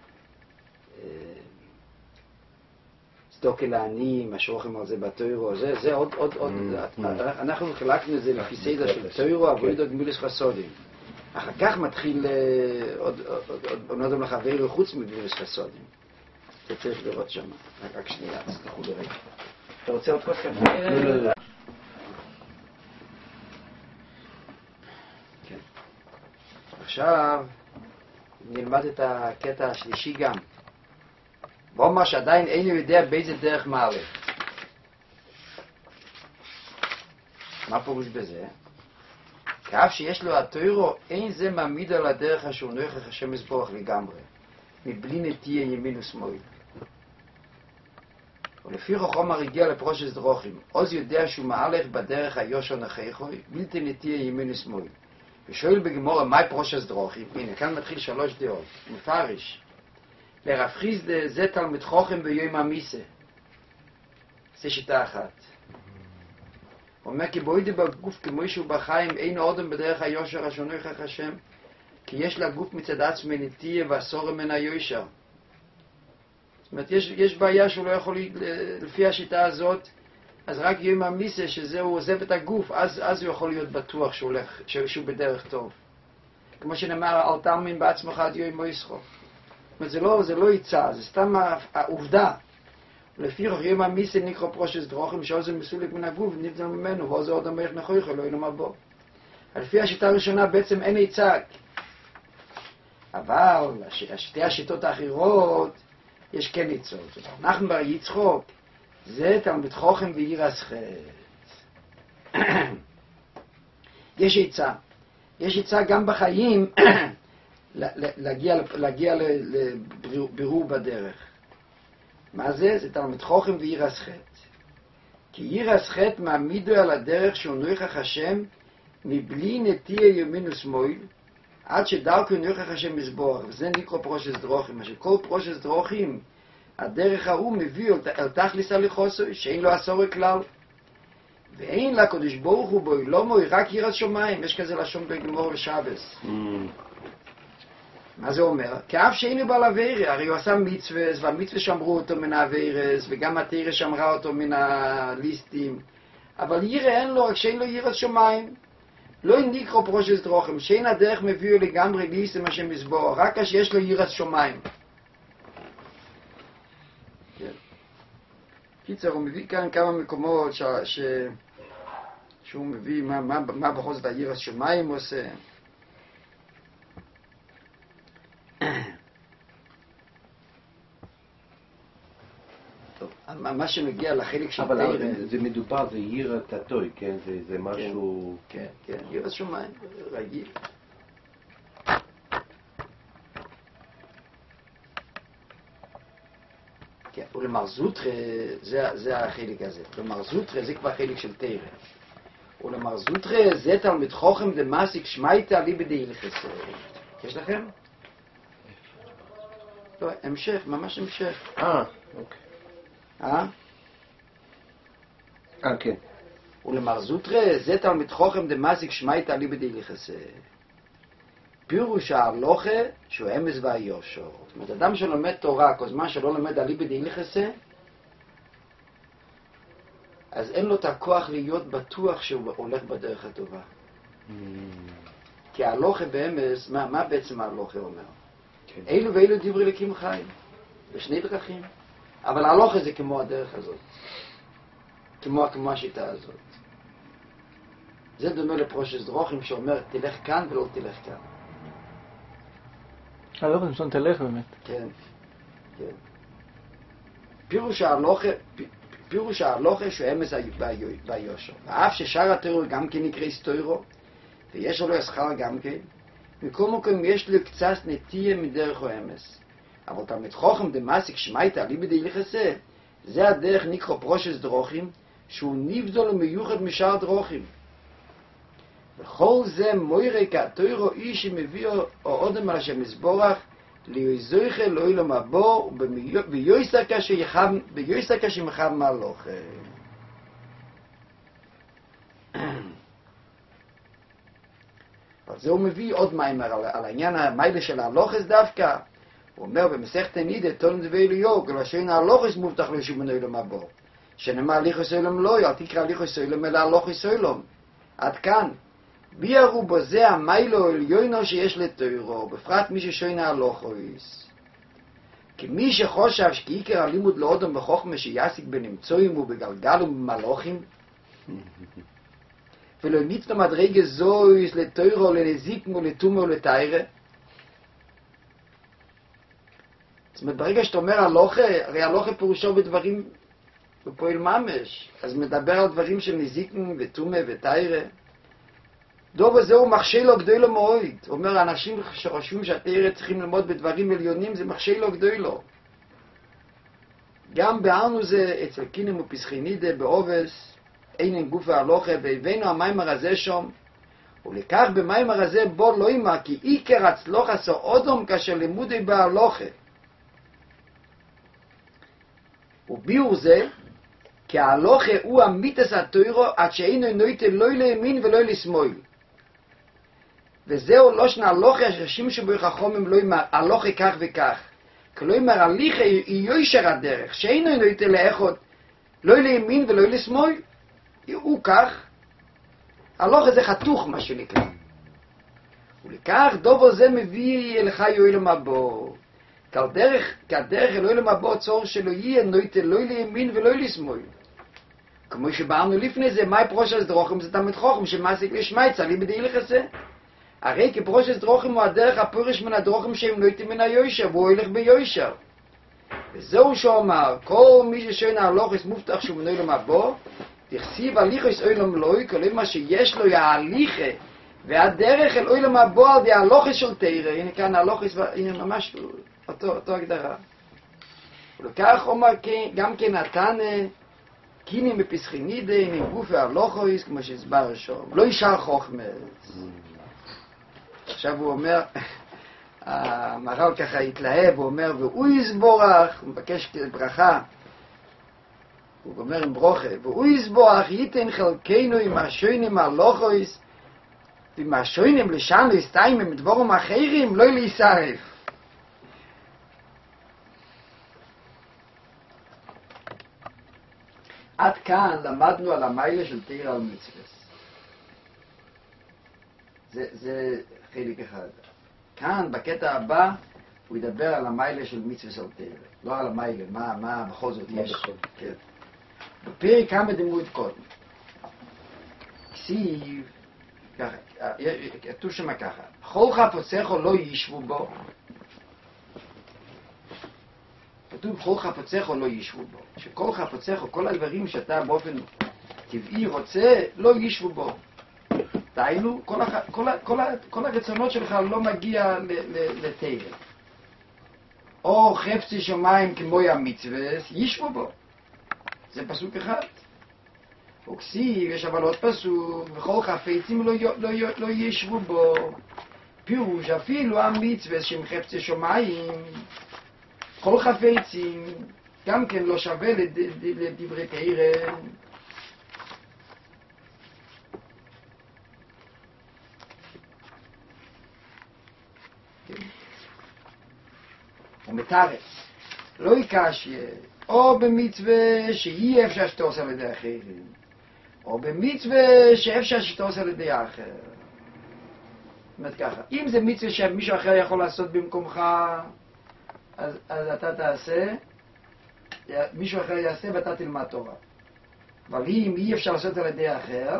צדוקה לעניים, השרוחים על זה בתוירו, זה, זה עוד, עוד, עוד, אנחנו חילקנו את זה לפי סדר של תוירו, אבל עוד גמילוס חסודים. אחר כך מתחיל עוד, עוד נודם לחברו חוץ מגמילוס חסודים. אתה צריך לראות שם, רק שנייה, תסתכלו לרגע. אתה רוצה עוד כוס קפה? לא, לא, לא. כן. עכשיו נלמד את הקטע השלישי גם. ואומר שעדיין אין יודע באיזה דרך מעלה. מה פירוש בזה? כאף שיש לו התוירו, אין זה מעמיד על הדרך אשר נוכח השם יזברך לגמרי, מבלי נטייה ימין ושמאל. ולפי חומר הגיע לפרושס דרוכים, עוז יודע שהוא מהלך בדרך היושר נחייכוי, בלתי נטייה ימין ושמאל. ושואל בגמורה, מהי פרושס דרוכים? הנה, כאן מתחיל שלוש דעות, מפרש. לרב חיסדא זה תלמיד חוכם ביום המיסה. זה שיטה אחת. הוא אומר, כי בוידי בגוף כמו שהוא בחיים, אין אודם בדרך היושר השונוי חך השם, כי יש לגוף מצד עצמי נטייה ואסור מן היושר. זאת אומרת, יש, יש בעיה שהוא לא יכול, לפי השיטה הזאת, אז רק יום המיסה, שזה הוא עוזב את הגוף, אז, אז הוא יכול להיות בטוח שהוא, הולך, שהוא בדרך טוב. כמו שנאמר, אל תאמין בעצמך עד יום מויסחו. זאת אומרת, זה לא, זה לא יצא, זה סתם העובדה. לפי יום המיסה נקרא פרושס דרוכים, שעוזר מסולק מן הגוף, נבדל ממנו, ועוזר עוד המלך נכויך, לא ינאמר בו. לפי השיטה הראשונה בעצם אין יצא. אבל שתי השיטות האחרות, יש כן ניצול. אנחנו בר יצחוק, זה תלמיד חוכם ויראת חטא. יש עצה. יש עצה גם בחיים להגיע, להגיע לבירור בדרך. מה זה? זה תלמיד חוכם ויראת חטא. כי יראת חטא מעמידו על הדרך שהוא נוכח השם מבלי נטייה ימין ושמאל, עד שדרכו נוכח השם יסבור, וזה נקרא פרושס דרוכים. מה שכל פרושס דרוכים, הדרך ההוא מביא אל תכליס הליכוסו, שאין לו אסור כלל. ואין לקדוש ברוך הוא בו, לא מוי, רק יראת שמיים. יש כזה לשון בגמור לשבס. Mm. מה זה אומר? כי אף שאינו בעל עבירה, הרי הוא עשה מצווס, והמצווס שמרו אותו מן העבירס, וגם התירה שמרה אותו מן הליסטים. אבל ירא אין לו, רק שאין לו יראת שמיים. לא נקרא פרושס דרוכים, שאין הדרך מביאו לגמרי ליסם השם יסבור, רק כשיש לו יראת שמיים. קיצר, הוא מביא כאן כמה מקומות ש... ש... שהוא מביא מה, מה, מה בכל זאת היראת שמיים עושה. טוב, מה שמגיע לחלק של אבל תירה... זה מדובר, זה יראת התוי, כן? זה, זה משהו... כן, כן, יראת שמיים, רגיל. כן, ולמר זוטרה, זה, זה החלק הזה. ולמר זוטרה זה כבר חלק של תירה. ולמר זוטרה זה תלמיד חוכם דמאסיק שמייטה ליבדי הלכס. יש לכם? לא, המשך, ממש המשך. אה, אוקיי. אה? אה, כן. ולמר זוטרה זה תלמיד חוכם דמאסיק שמייטה ליבדי הלכס. פירוש ההלוכה שהוא אמס והיושר. זאת אומרת, אדם שלומד תורה, כל זמן שלא לומד אליבא דהילכסה, אז אין לו את הכוח להיות בטוח שהוא הולך בדרך הטובה. Mm. כי ההלוכה באמס, מה, מה בעצם ההלוכה אומר? כן. אילו ואילו דברי לקים חיים, בשני דרכים. אבל ההלוכה זה כמו הדרך הזאת. כמו, כמו השיטה הזאת. זה דומה לפרושס דרוכים שאומר, תלך כאן ולא תלך כאן. הלוכה נשון תלך באמת. כן, כן. פירוש ההלוכה, פירוש ההלוכה שהוא אמס והיושר. ואף ששאר התורה גם כן נקרא סטוירו, ויש לו השכר גם כן, מכל מקום יש לו קצת נטייה מדרך או אמס. אבל תלמיד חוכם דמאסיק שמייטה אליבא דהילכסה, זה הדרך נקרא פרושס דרוכים, שהוא נבדל ומיוחד משאר דרוכים. וכל זה מוירי כתוירו איש שמביא או אודם על השם יסבורך ליוזויכה לא ילום הבו וביועסה כשמחב מהלוכה. אז זה הוא מביא עוד מיימר על, על העניין המיילה של ההלוכס דווקא. הוא אומר במסכת נידה תולן דבי אליהו גלשון ההלוכס מובטח לישוב מן אילום הבו שנאמר ליכוס אילום לא אל תקרא ליכוס אילום אלא הלוכס אילום. עד כאן ביארו בו זה המיילו עליונו שיש לתוירו, בפרט מי ששוינה הלוכויס. כי מי שחושב שכעיקר הלימוד לאודם בחוכמה שיסיק בנמצואים ובגלגל ובמלוכים, ולא ניתנו מדרגה זויס לתוירו, לנזיקמו, לתומו ולתיירה. זאת אומרת, ברגע שאתה אומר הלוכה, הרי הלוכה פירושו בדברים, בפועל ממש, אז מדבר על דברים של נזיקמו ותומה ותיירה. דוב הזה הוא מחשי לו גדוי לו מאוד. הוא אומר, האנשים שחושבים שהתארה צריכים ללמוד בדברים עליונים, זה מחשי לו גדוי לו. גם בארנו זה אצל קינים ופסחינידה בעובס, אין גוף והלוכה, והבאנו המיימר הזה שום, ולכך במיימר הזה בו לא אימא, כי עיקר הצלוח עשו אודום כאשר לימודי בהלוכה. וביור זה, כי ההלוכה הוא המיתס התוירו, עד שאינו נויטה לא לימין ולא לשמאל. וזהו לא שנה הלוכה אשר שימשו בו חכמים לא אימא, הלוכה כך וכך. כלומר, הליכה היא יושר הדרך, שאינו נויטה לאחות, לא לימין ולא לשמאל. הוא כך, הלוכה זה חתוך מה שנקרא. ולכך דובו זה מביא אליך יואל המבוא. כדרך, כדרך אלוהי למבוא צור שלו יהיה נויטה לא לימין ולא לשמאל. כמו שבאמנו לפני זה, מהי פרושס דרוכם זה תמיד חוכם שמעסיק לשמייץ, עלי בדי לחסה. הרי כי פרושס דרוכם הוא הדרך הפורש מן הדרוכם שהם נויטה מן היושר, והוא הולך ביושר. וזהו שאומר, כל מי ששואין ההלוכס מובטח שהוא מנוי למבוא, תכסיב הליכוס אוי למלוי, כלומר שיש לו ההליכה, והדרך אל אוי למבוא על די ההלוכס של תירה, הנה כאן ההלוכס, הנה ממש אותו, אותו הגדרה. ולכך אומר גם כן נתן קינים בפסחינידה, הנה גוף וההלוכס, כמו שהסבר שם, לא ישר חוכמס. עכשיו הוא אומר, המהר"ל ככה התלהב, הוא אומר, והוא יסבורך, הוא מבקש ברכה, הוא אומר עם ברוכה, והוא יסבורך ייתן חלקנו עם השוינים הלוכויס, ועם השוינים לשן להסתיים עם דבורם אחרים, לא להישרף. עד כאן למדנו על המיילה של תירה על מצווס. זה, זה חלק אחד. כאן, בקטע הבא, הוא ידבר על המיילה של מצווס על תירה. לא על המיילה, מה, מה בכל זאת יש. כן. בפרק כמה דמות קודם. כסיב, ככה, כתוב שמה ככה, כל חפוצךו לא ישבו בו. כתוב כל חפוצךו לא ישבו בו. שכל חפוצךו, כל הדברים שאתה באופן טבעי רוצה, לא ישבו בו. דהיינו, כל, הח... כל, ה... כל, ה... כל הרצונות שלך לא מגיע לתירה. או חפצי שמיים כמו המצווס, ישבו בו. זה פסוק אחד. וכסיב, יש אבל עוד פסוק, וכל חפצים לא, לא, לא, לא ישבו בו. פירוש, אפילו המצווה שהם חפצי שמיים, כל חפצים, גם כן לא שווה לד, לדברי תירה. ומתרץ, לא יקשיה, או במצווה שאי אפשר שאתה עושה לידי אחרים, או במצווה שאפשר שאתה עושה לידי אחר. זאת אומרת ככה, אם זה מצווה שמישהו אחר יכול לעשות במקומך, אז, אז אתה תעשה, מישהו אחר יעשה ואתה תלמד תורה. אבל אם אי אפשר לעשות על ידי אחר,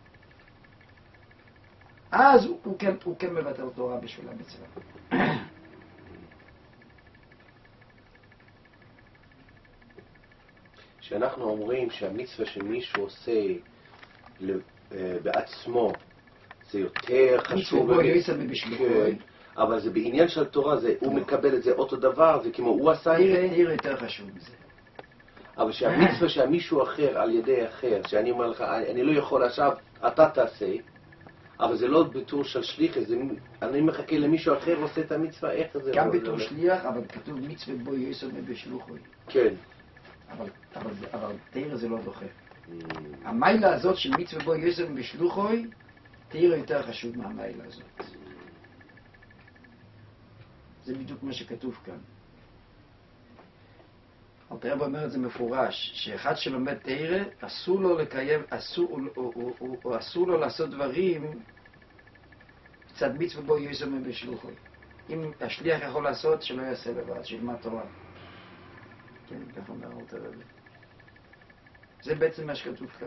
אז הוא, הוא, כן, הוא כן מבטל תורה בשביל המצווה. שאנחנו אומרים שהמצווה שמישהו עושה בעצמו זה יותר חשוב, אבל זה בעניין של תורה, הוא מקבל את זה אותו דבר, זה כמו הוא עשה את זה. תראה יותר חשוב מזה. אבל שהמצווה שהמישהו אחר על ידי אחר, שאני אומר לך, אני לא יכול עכשיו, אתה תעשה, אבל זה לא ביטור של שליח, אני מחכה למישהו אחר עושה את המצווה, איך זה? גם ביטור שליח, אבל כתוב מצווה בו יסוד מבשלוחוי. כן. אבל, אבל, אבל תירה זה לא דוחה. המיילה הזאת של מצווה בו יסוד מבשלוחוי, תירה יותר חשוב מהמיילה הזאת. זה בדיוק מה שכתוב כאן. אלתר רבי אומר את זה מפורש, שאחד שלומד תירה, אסור לו לקיים, אסור, או, או, או, או אסור לו לעשות דברים קצת מצווה בו יסוד מבשלוחוי. אם השליח יכול לעשות, שלא יעשה לבד, שילמד תורה. כן, כך אומר אלתר רבי. זה בעצם מה שכתוב כאן.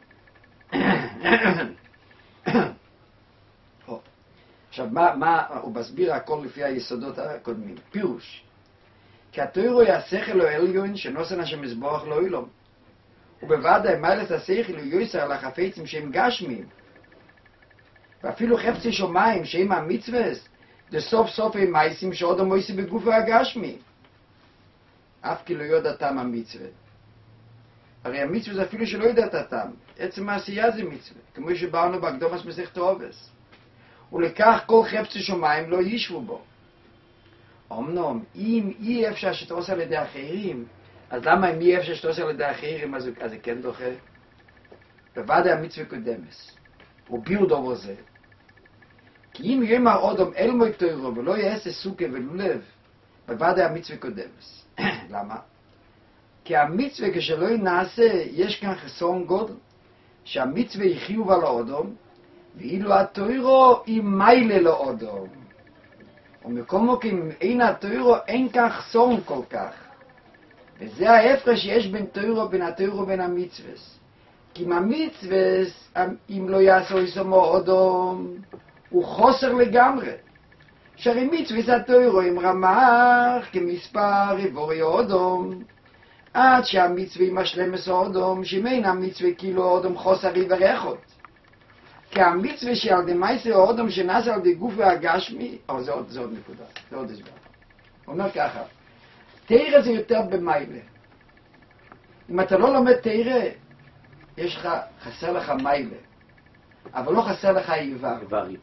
עכשיו, מה, מה, הוא מסביר הכל לפי היסודות הקודמים. פירוש, כי התוירו יעשכל או עליון שנוסן השם מזבוח לא אילום. ובוודאי מיילת השכל הוא יויסר על החפצים שהם גשמים. ואפילו חפצי שמיים שהם המצווס, זה סוף סוף הם מייסים שעוד המויסי בגוף הגשמי. אף כי לא יודע טעם המצווה. הרי המצווה זה אפילו שלא יודע את הטעם. עצם העשייה זה מצווה, כמו שבאנו בהקדומות מסכת עובס. ולכך כל חפצי שמיים לא ישבו בו. אמנם, אם אי אפשר שאתה עושה על ידי אחרים, אז למה אם אי אפשר שאתה עושה על ידי אחרים, אז זה כן דוחה? בוודאי המצווה קודמס. הוא ביר דובר זה. כי אם יאמר אודום אל מוי תוירו ולא יעשה סוכה ולולב, בוודאי המצווה קודמס. למה? כי המצווה כשלא נעשה, יש כאן חסרון גודל, שהמצווה היא חיוב על האודום, ואילו התוירו היא מיילה לאודום. ומקומו כי אם אין התוירו, אין כאן חסרון כל כך. וזה ההפרש שיש בין תוירו, בין התוירו ובין המצווה. כי אם המצווה, אם לא יעשו יסומו אודום, הוא חוסר לגמרי. שהרי מצווה זה התוירו עם רמח כמספר ריבורי אודום, עד שהמצווה עם השלמס אודום, שמין המצווה כאילו אודום חוסר ריבר אחד. כי המצווה שעל די מייסר אודום שנעשה על די גוף והגשמי, אבל זה עוד, זה עוד נקודה, זה עוד הסבר. הוא אומר ככה, תירה זה יותר במיילה. אם אתה לא לומד תירה, יש לך, חסר לך מיילה, אבל לא חסר לך איבר. איברים.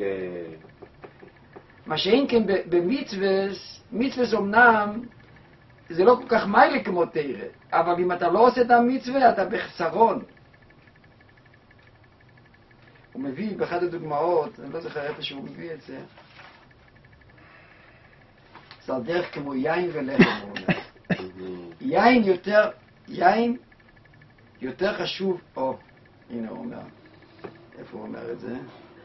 מה שאין כן במצווה, מצווה זה אמנם, זה לא כל כך מיילה כמו תירה, אבל אם אתה לא עושה את המצווה, אתה בחסרון. הוא מביא באחת הדוגמאות, אני לא זוכר איפה שהוא מביא את זה, זה על דרך כמו יין ולחם, הוא אומר. יין יותר, יין יותר חשוב, או, הנה הוא אומר, איפה הוא אומר את זה?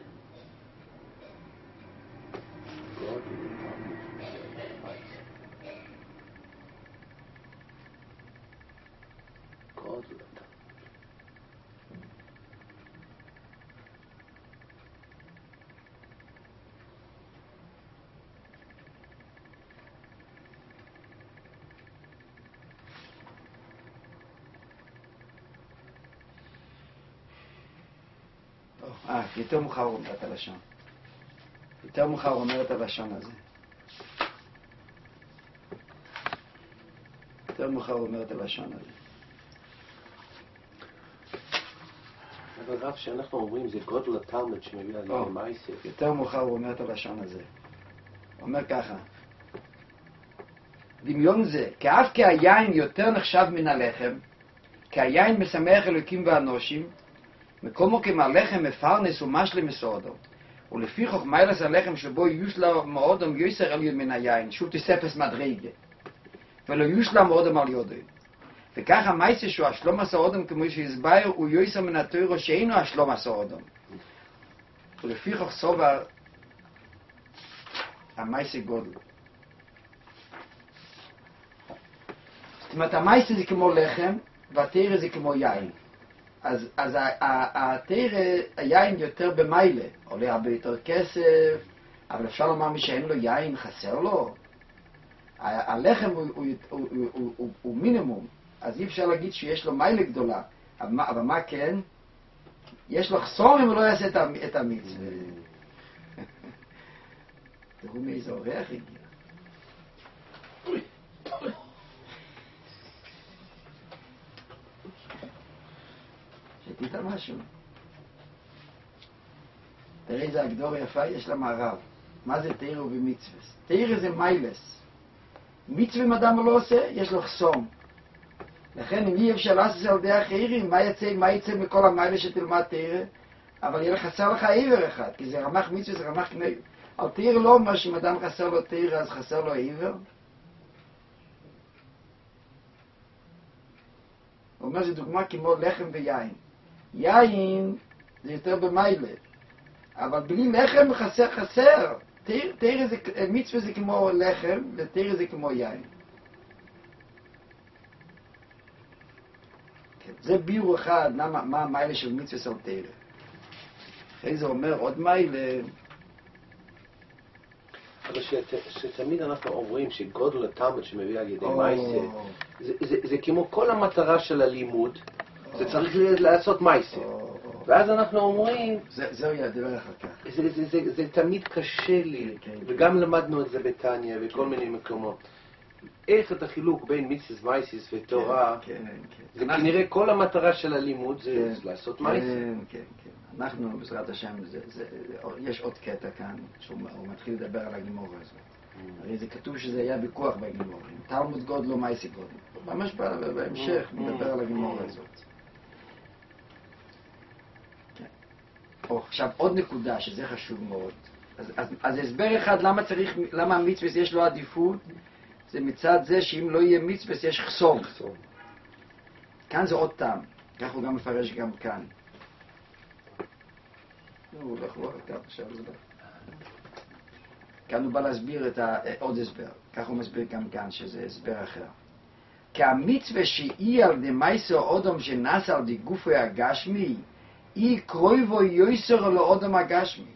אה, יותר מאוחר הוא אומר את הלשון. יותר מאוחר הוא אומר את הלשון הזה. יותר מאוחר הוא אומר את הלשון הזה. אבל רב, שאנחנו אומרים זה גודל התלמוד שמביא על ידי מייסר. יותר מאוחר הוא אומר את הלשון הזה. הוא אומר ככה, דמיון זה, כאף כי היין יותר נחשב מן הלחם, כי היין משמח אלוקים ואנושים, מקומו כמהלחם מפרנס ומשלה מסעודו, ולפי חוכמיילס הלחם שבו יושלה מאודם יויסר עליון מן היין, שוב תספס מדרגה, ולא יושלה מאודם על יודוי. וכך המייסה שהוא השלום הסעודם, כמו שהסביר, הוא יויסר מן התוירו שאינו השלום הסעודם. ולפי חוך סובר, המייסה גודל. זאת אומרת, המייסה זה כמו לחם, והתירה זה כמו יין. אז, אז התירה, היין יותר במיילה, עולה הרבה יותר כסף, אבל אפשר לומר מי שאין לו יין חסר לו. הלחם הוא, הוא, הוא, הוא, הוא, הוא, הוא מינימום, אז אי אפשר להגיד שיש לו מיילה גדולה, אבל מה, אבל מה כן? יש לו חסור אם הוא לא יעשה את המצווה. תראו מאיזה אורח הגיע. שתית משהו. תראה איזה הגדור יפה יש למערב. מה זה תירה ומצווה? תירה זה מיילס. מצווה אם אדם לא עושה, יש לו חסום. לכן אם אי אפשר לעשות על ידי אחרים, מה יצא, מה יצא מכל המיילס שתלמד תירה? אבל יהיה חסר לך עיוור אחד, כי זה רמח מצווה, זה רמח קנה. על תירה לא אומר שאם אדם חסר לו תירה, אז חסר לו עיוור. הוא אומר, זה דוגמה כמו לחם ויין. יין זה יותר במיילה, אבל בלי לחם חסר חסר. תיר, תיר זה, מצווה זה כמו לחם, ותיר זה כמו יין. כן, זה ביור אחד, למה, מה המיילה של מצווה של תיר. אחרי זה אומר עוד מיילה. אבל שת, שתמיד אנחנו אומרים שגודל התלמוד שמביא על ידי מייסר, זה, זה, זה כמו כל המטרה של הלימוד, זה צריך לעשות מייסר. ואז אנחנו אומרים... זהו ידבר אחר כך. זה, זה, זה, זה תמיד קשה לי, וגם למדנו את זה בטניה, בכל מיני מקומות. איך את החילוק בין מיצס מייסיס ותורה, כן, כן, כן. זה אנחנו- כנראה כל המטרה של הלימוד זה כן, לעשות מייסיס. כן, כן, כן. אנחנו, בעזרת השם, זה, זה, יש עוד קטע כאן, שהוא הוא מתחיל לדבר על הגימורה הזאת. הרי זה כתוב שזה היה ויכוח בגימורים. תלמוד גודלו מייסי גודלו. ממש בא- בהמשך מדבר על הגימורה הזאת. כן. או, עכשיו עוד נקודה, שזה חשוב מאוד. אז, אז, אז הסבר אחד למה צריך, למה המצווה יש לו עדיפות, זה מצד זה שאם לא יהיה מצווה יש חסום. כאן זה עוד טעם. כך הוא גם מפרש גם כאן. הוא הולך לו כאן עכשיו זה לא. כאן הוא בא להסביר את ה... עוד הסבר. כך הוא מסביר גם כאן שזה הסבר אחר. כי המצווה שהיא על די מייסו אודום שנעשה על די גופו הגשמי, היא קרויבו יויסר על האודום הגשמי.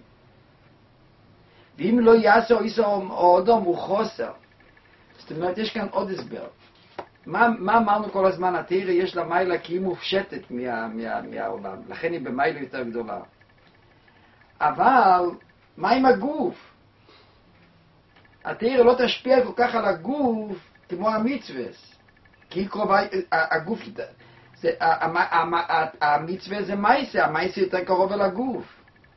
ואם לא יעשו איסו אודום הוא חוסר. זאת אומרת, יש כאן עוד הסבר. מה, מה אמרנו כל הזמן? התאירה יש לה מיילה כי היא מופשטת מה, מה, מהעולם. לכן היא במיילה יותר גדולה. אבל, מה עם הגוף? התאירה לא תשפיע כל כך על הגוף כמו המצווה. כי היא קרובה, הגוף, זה, המצווה זה מייסה, המייסה יותר קרוב אל הגוף.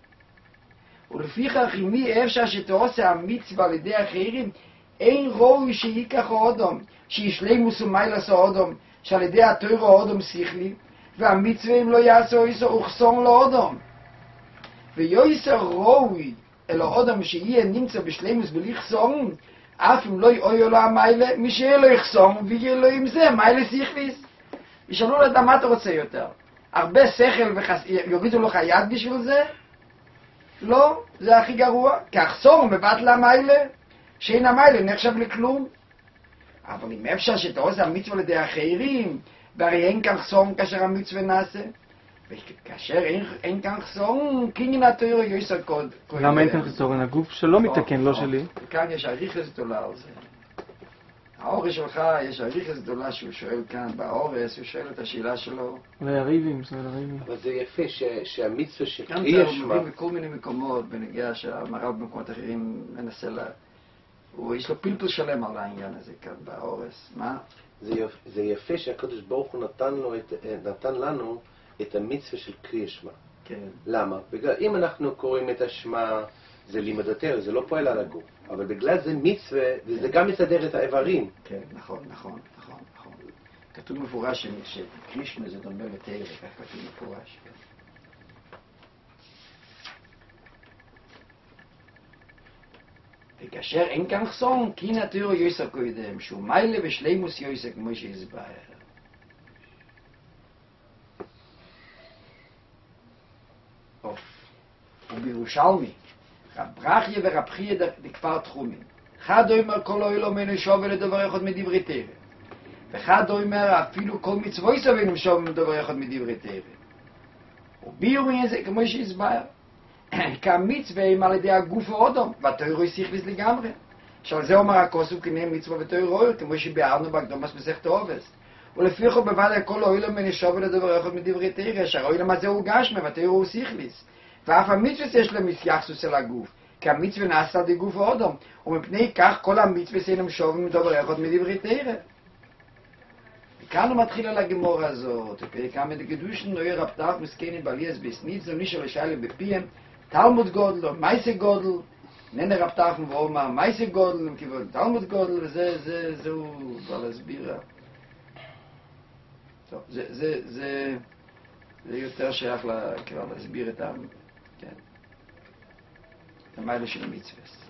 ולפיכך, אם מי אפשר שתעושה המצווה על ידי אחרים, אין ראוי שייקח האודום, שישלימוס ומיילס האודום, שעל ידי התורה האודום שכלי, והמצווה אם לא יעשו איסו וכסום לאודום. ויועסר ראוי אל האודום שיהיה נמצא בשלימוס בלי חסום, אף אם לא יאויו לו המיילה, מי שיהיה לו יחסום, ויהיה לו עם זה, מיילה שכליס. ישאלו לדעת מה אתה רוצה יותר? הרבה שכל ויורידו לך יד בשביל זה? לא, זה הכי גרוע, כי החסום מבטל המיילה, שאין המיילה נחשב לכלום. אבל אם אפשר שתעושה המצווה לידי אחרים, והרי אין כאן חסום כאשר המצווה נעשה, וכאשר אין, אין כאן חסום, קינין התורה יויסר קוד. למה אין כאן חסורן? הגוף שלו מתקן, לא שלי. כאן יש אריכוס גדולה על זה. האורס שלך, יש אריכוס גדולה שהוא שואל כאן באורס, הוא שואל את השאלה שלו. והריבים, זאת הריבים. אבל זה יפה ש, שהמצווה גם שקרי זה ישמה, הוא מביא בכל מיני מקומות, בנגיעה שהמר"ל במקומות אחרים מנסה לה... הוא, יש לו פלפל שלם על העניין הזה כאן באורס. מה? זה יפה, זה יפה שהקדוש ברוך הוא נתן, לו את, נתן לנו את המצווה של קרי ישמה. כן. למה? בגלל, אם אנחנו קוראים את השמה, זה לימוד התורה, זה לא פועל על הגוף. אבל בגלל זה מצווה, וזה גם מסדר את האיברים. כן, נכון, נכון, נכון, נכון. כתוב מפורש שקרישמה זה דומה לתורה, כך כתוב מפורש. כן. וכאשר אין כאן חסום, כי נתירו יויסר קודם, שהוא מיילה ושלימוס יויסר כמו שהסבר. אוף. ובירושלמי, רב ברכיה ורב חייה דכפר תחומים. אחד אומר כל אוהלו מנו שובל לדבר אחד מדברי תורה. ואחד אומר אפילו כל מצווי סבינו שובל לדבר אחד מדברי תורה. ובירו זה כמו שהסבר. כמצווה הם על ידי הגוף האודום, והתורה שכליס לגמרי. עכשיו זה אומר הכוסו כנראה מצווה ותורה, כמו שביארנו בהקדומות מסכת עובס. ולפיכך בוודאי כל אוהלו מנו שובל לדבר אחד מדברי תורה, שהאוהלם הזה הוא גשמה והתורה הוא שכליס. ואף המצווה יש להם יחסוס אל הגוף, כי המצווה נעשה על ידי גוף האודום, ומפני כך כל המצווה אינם שווים מדבר אחד מדברי תורה. וכאן הוא מתחיל על הגימורה הזאת, וכאן מדקדושן נוי רב תרח מסכנים בעליאס בסניץ, זה מישהו לשאלה בפיהם, תלמוד גודל, מייסה גודל, ננה רב תרח מבואומר, מייסה גודל, כיוון תלמוד גודל, וזה, זה, זה הוא כבר להסביר. טוב, זה, זה, זה, זה יותר שייך לה, כבר להסביר את ה... כן. המיילה של המצווה.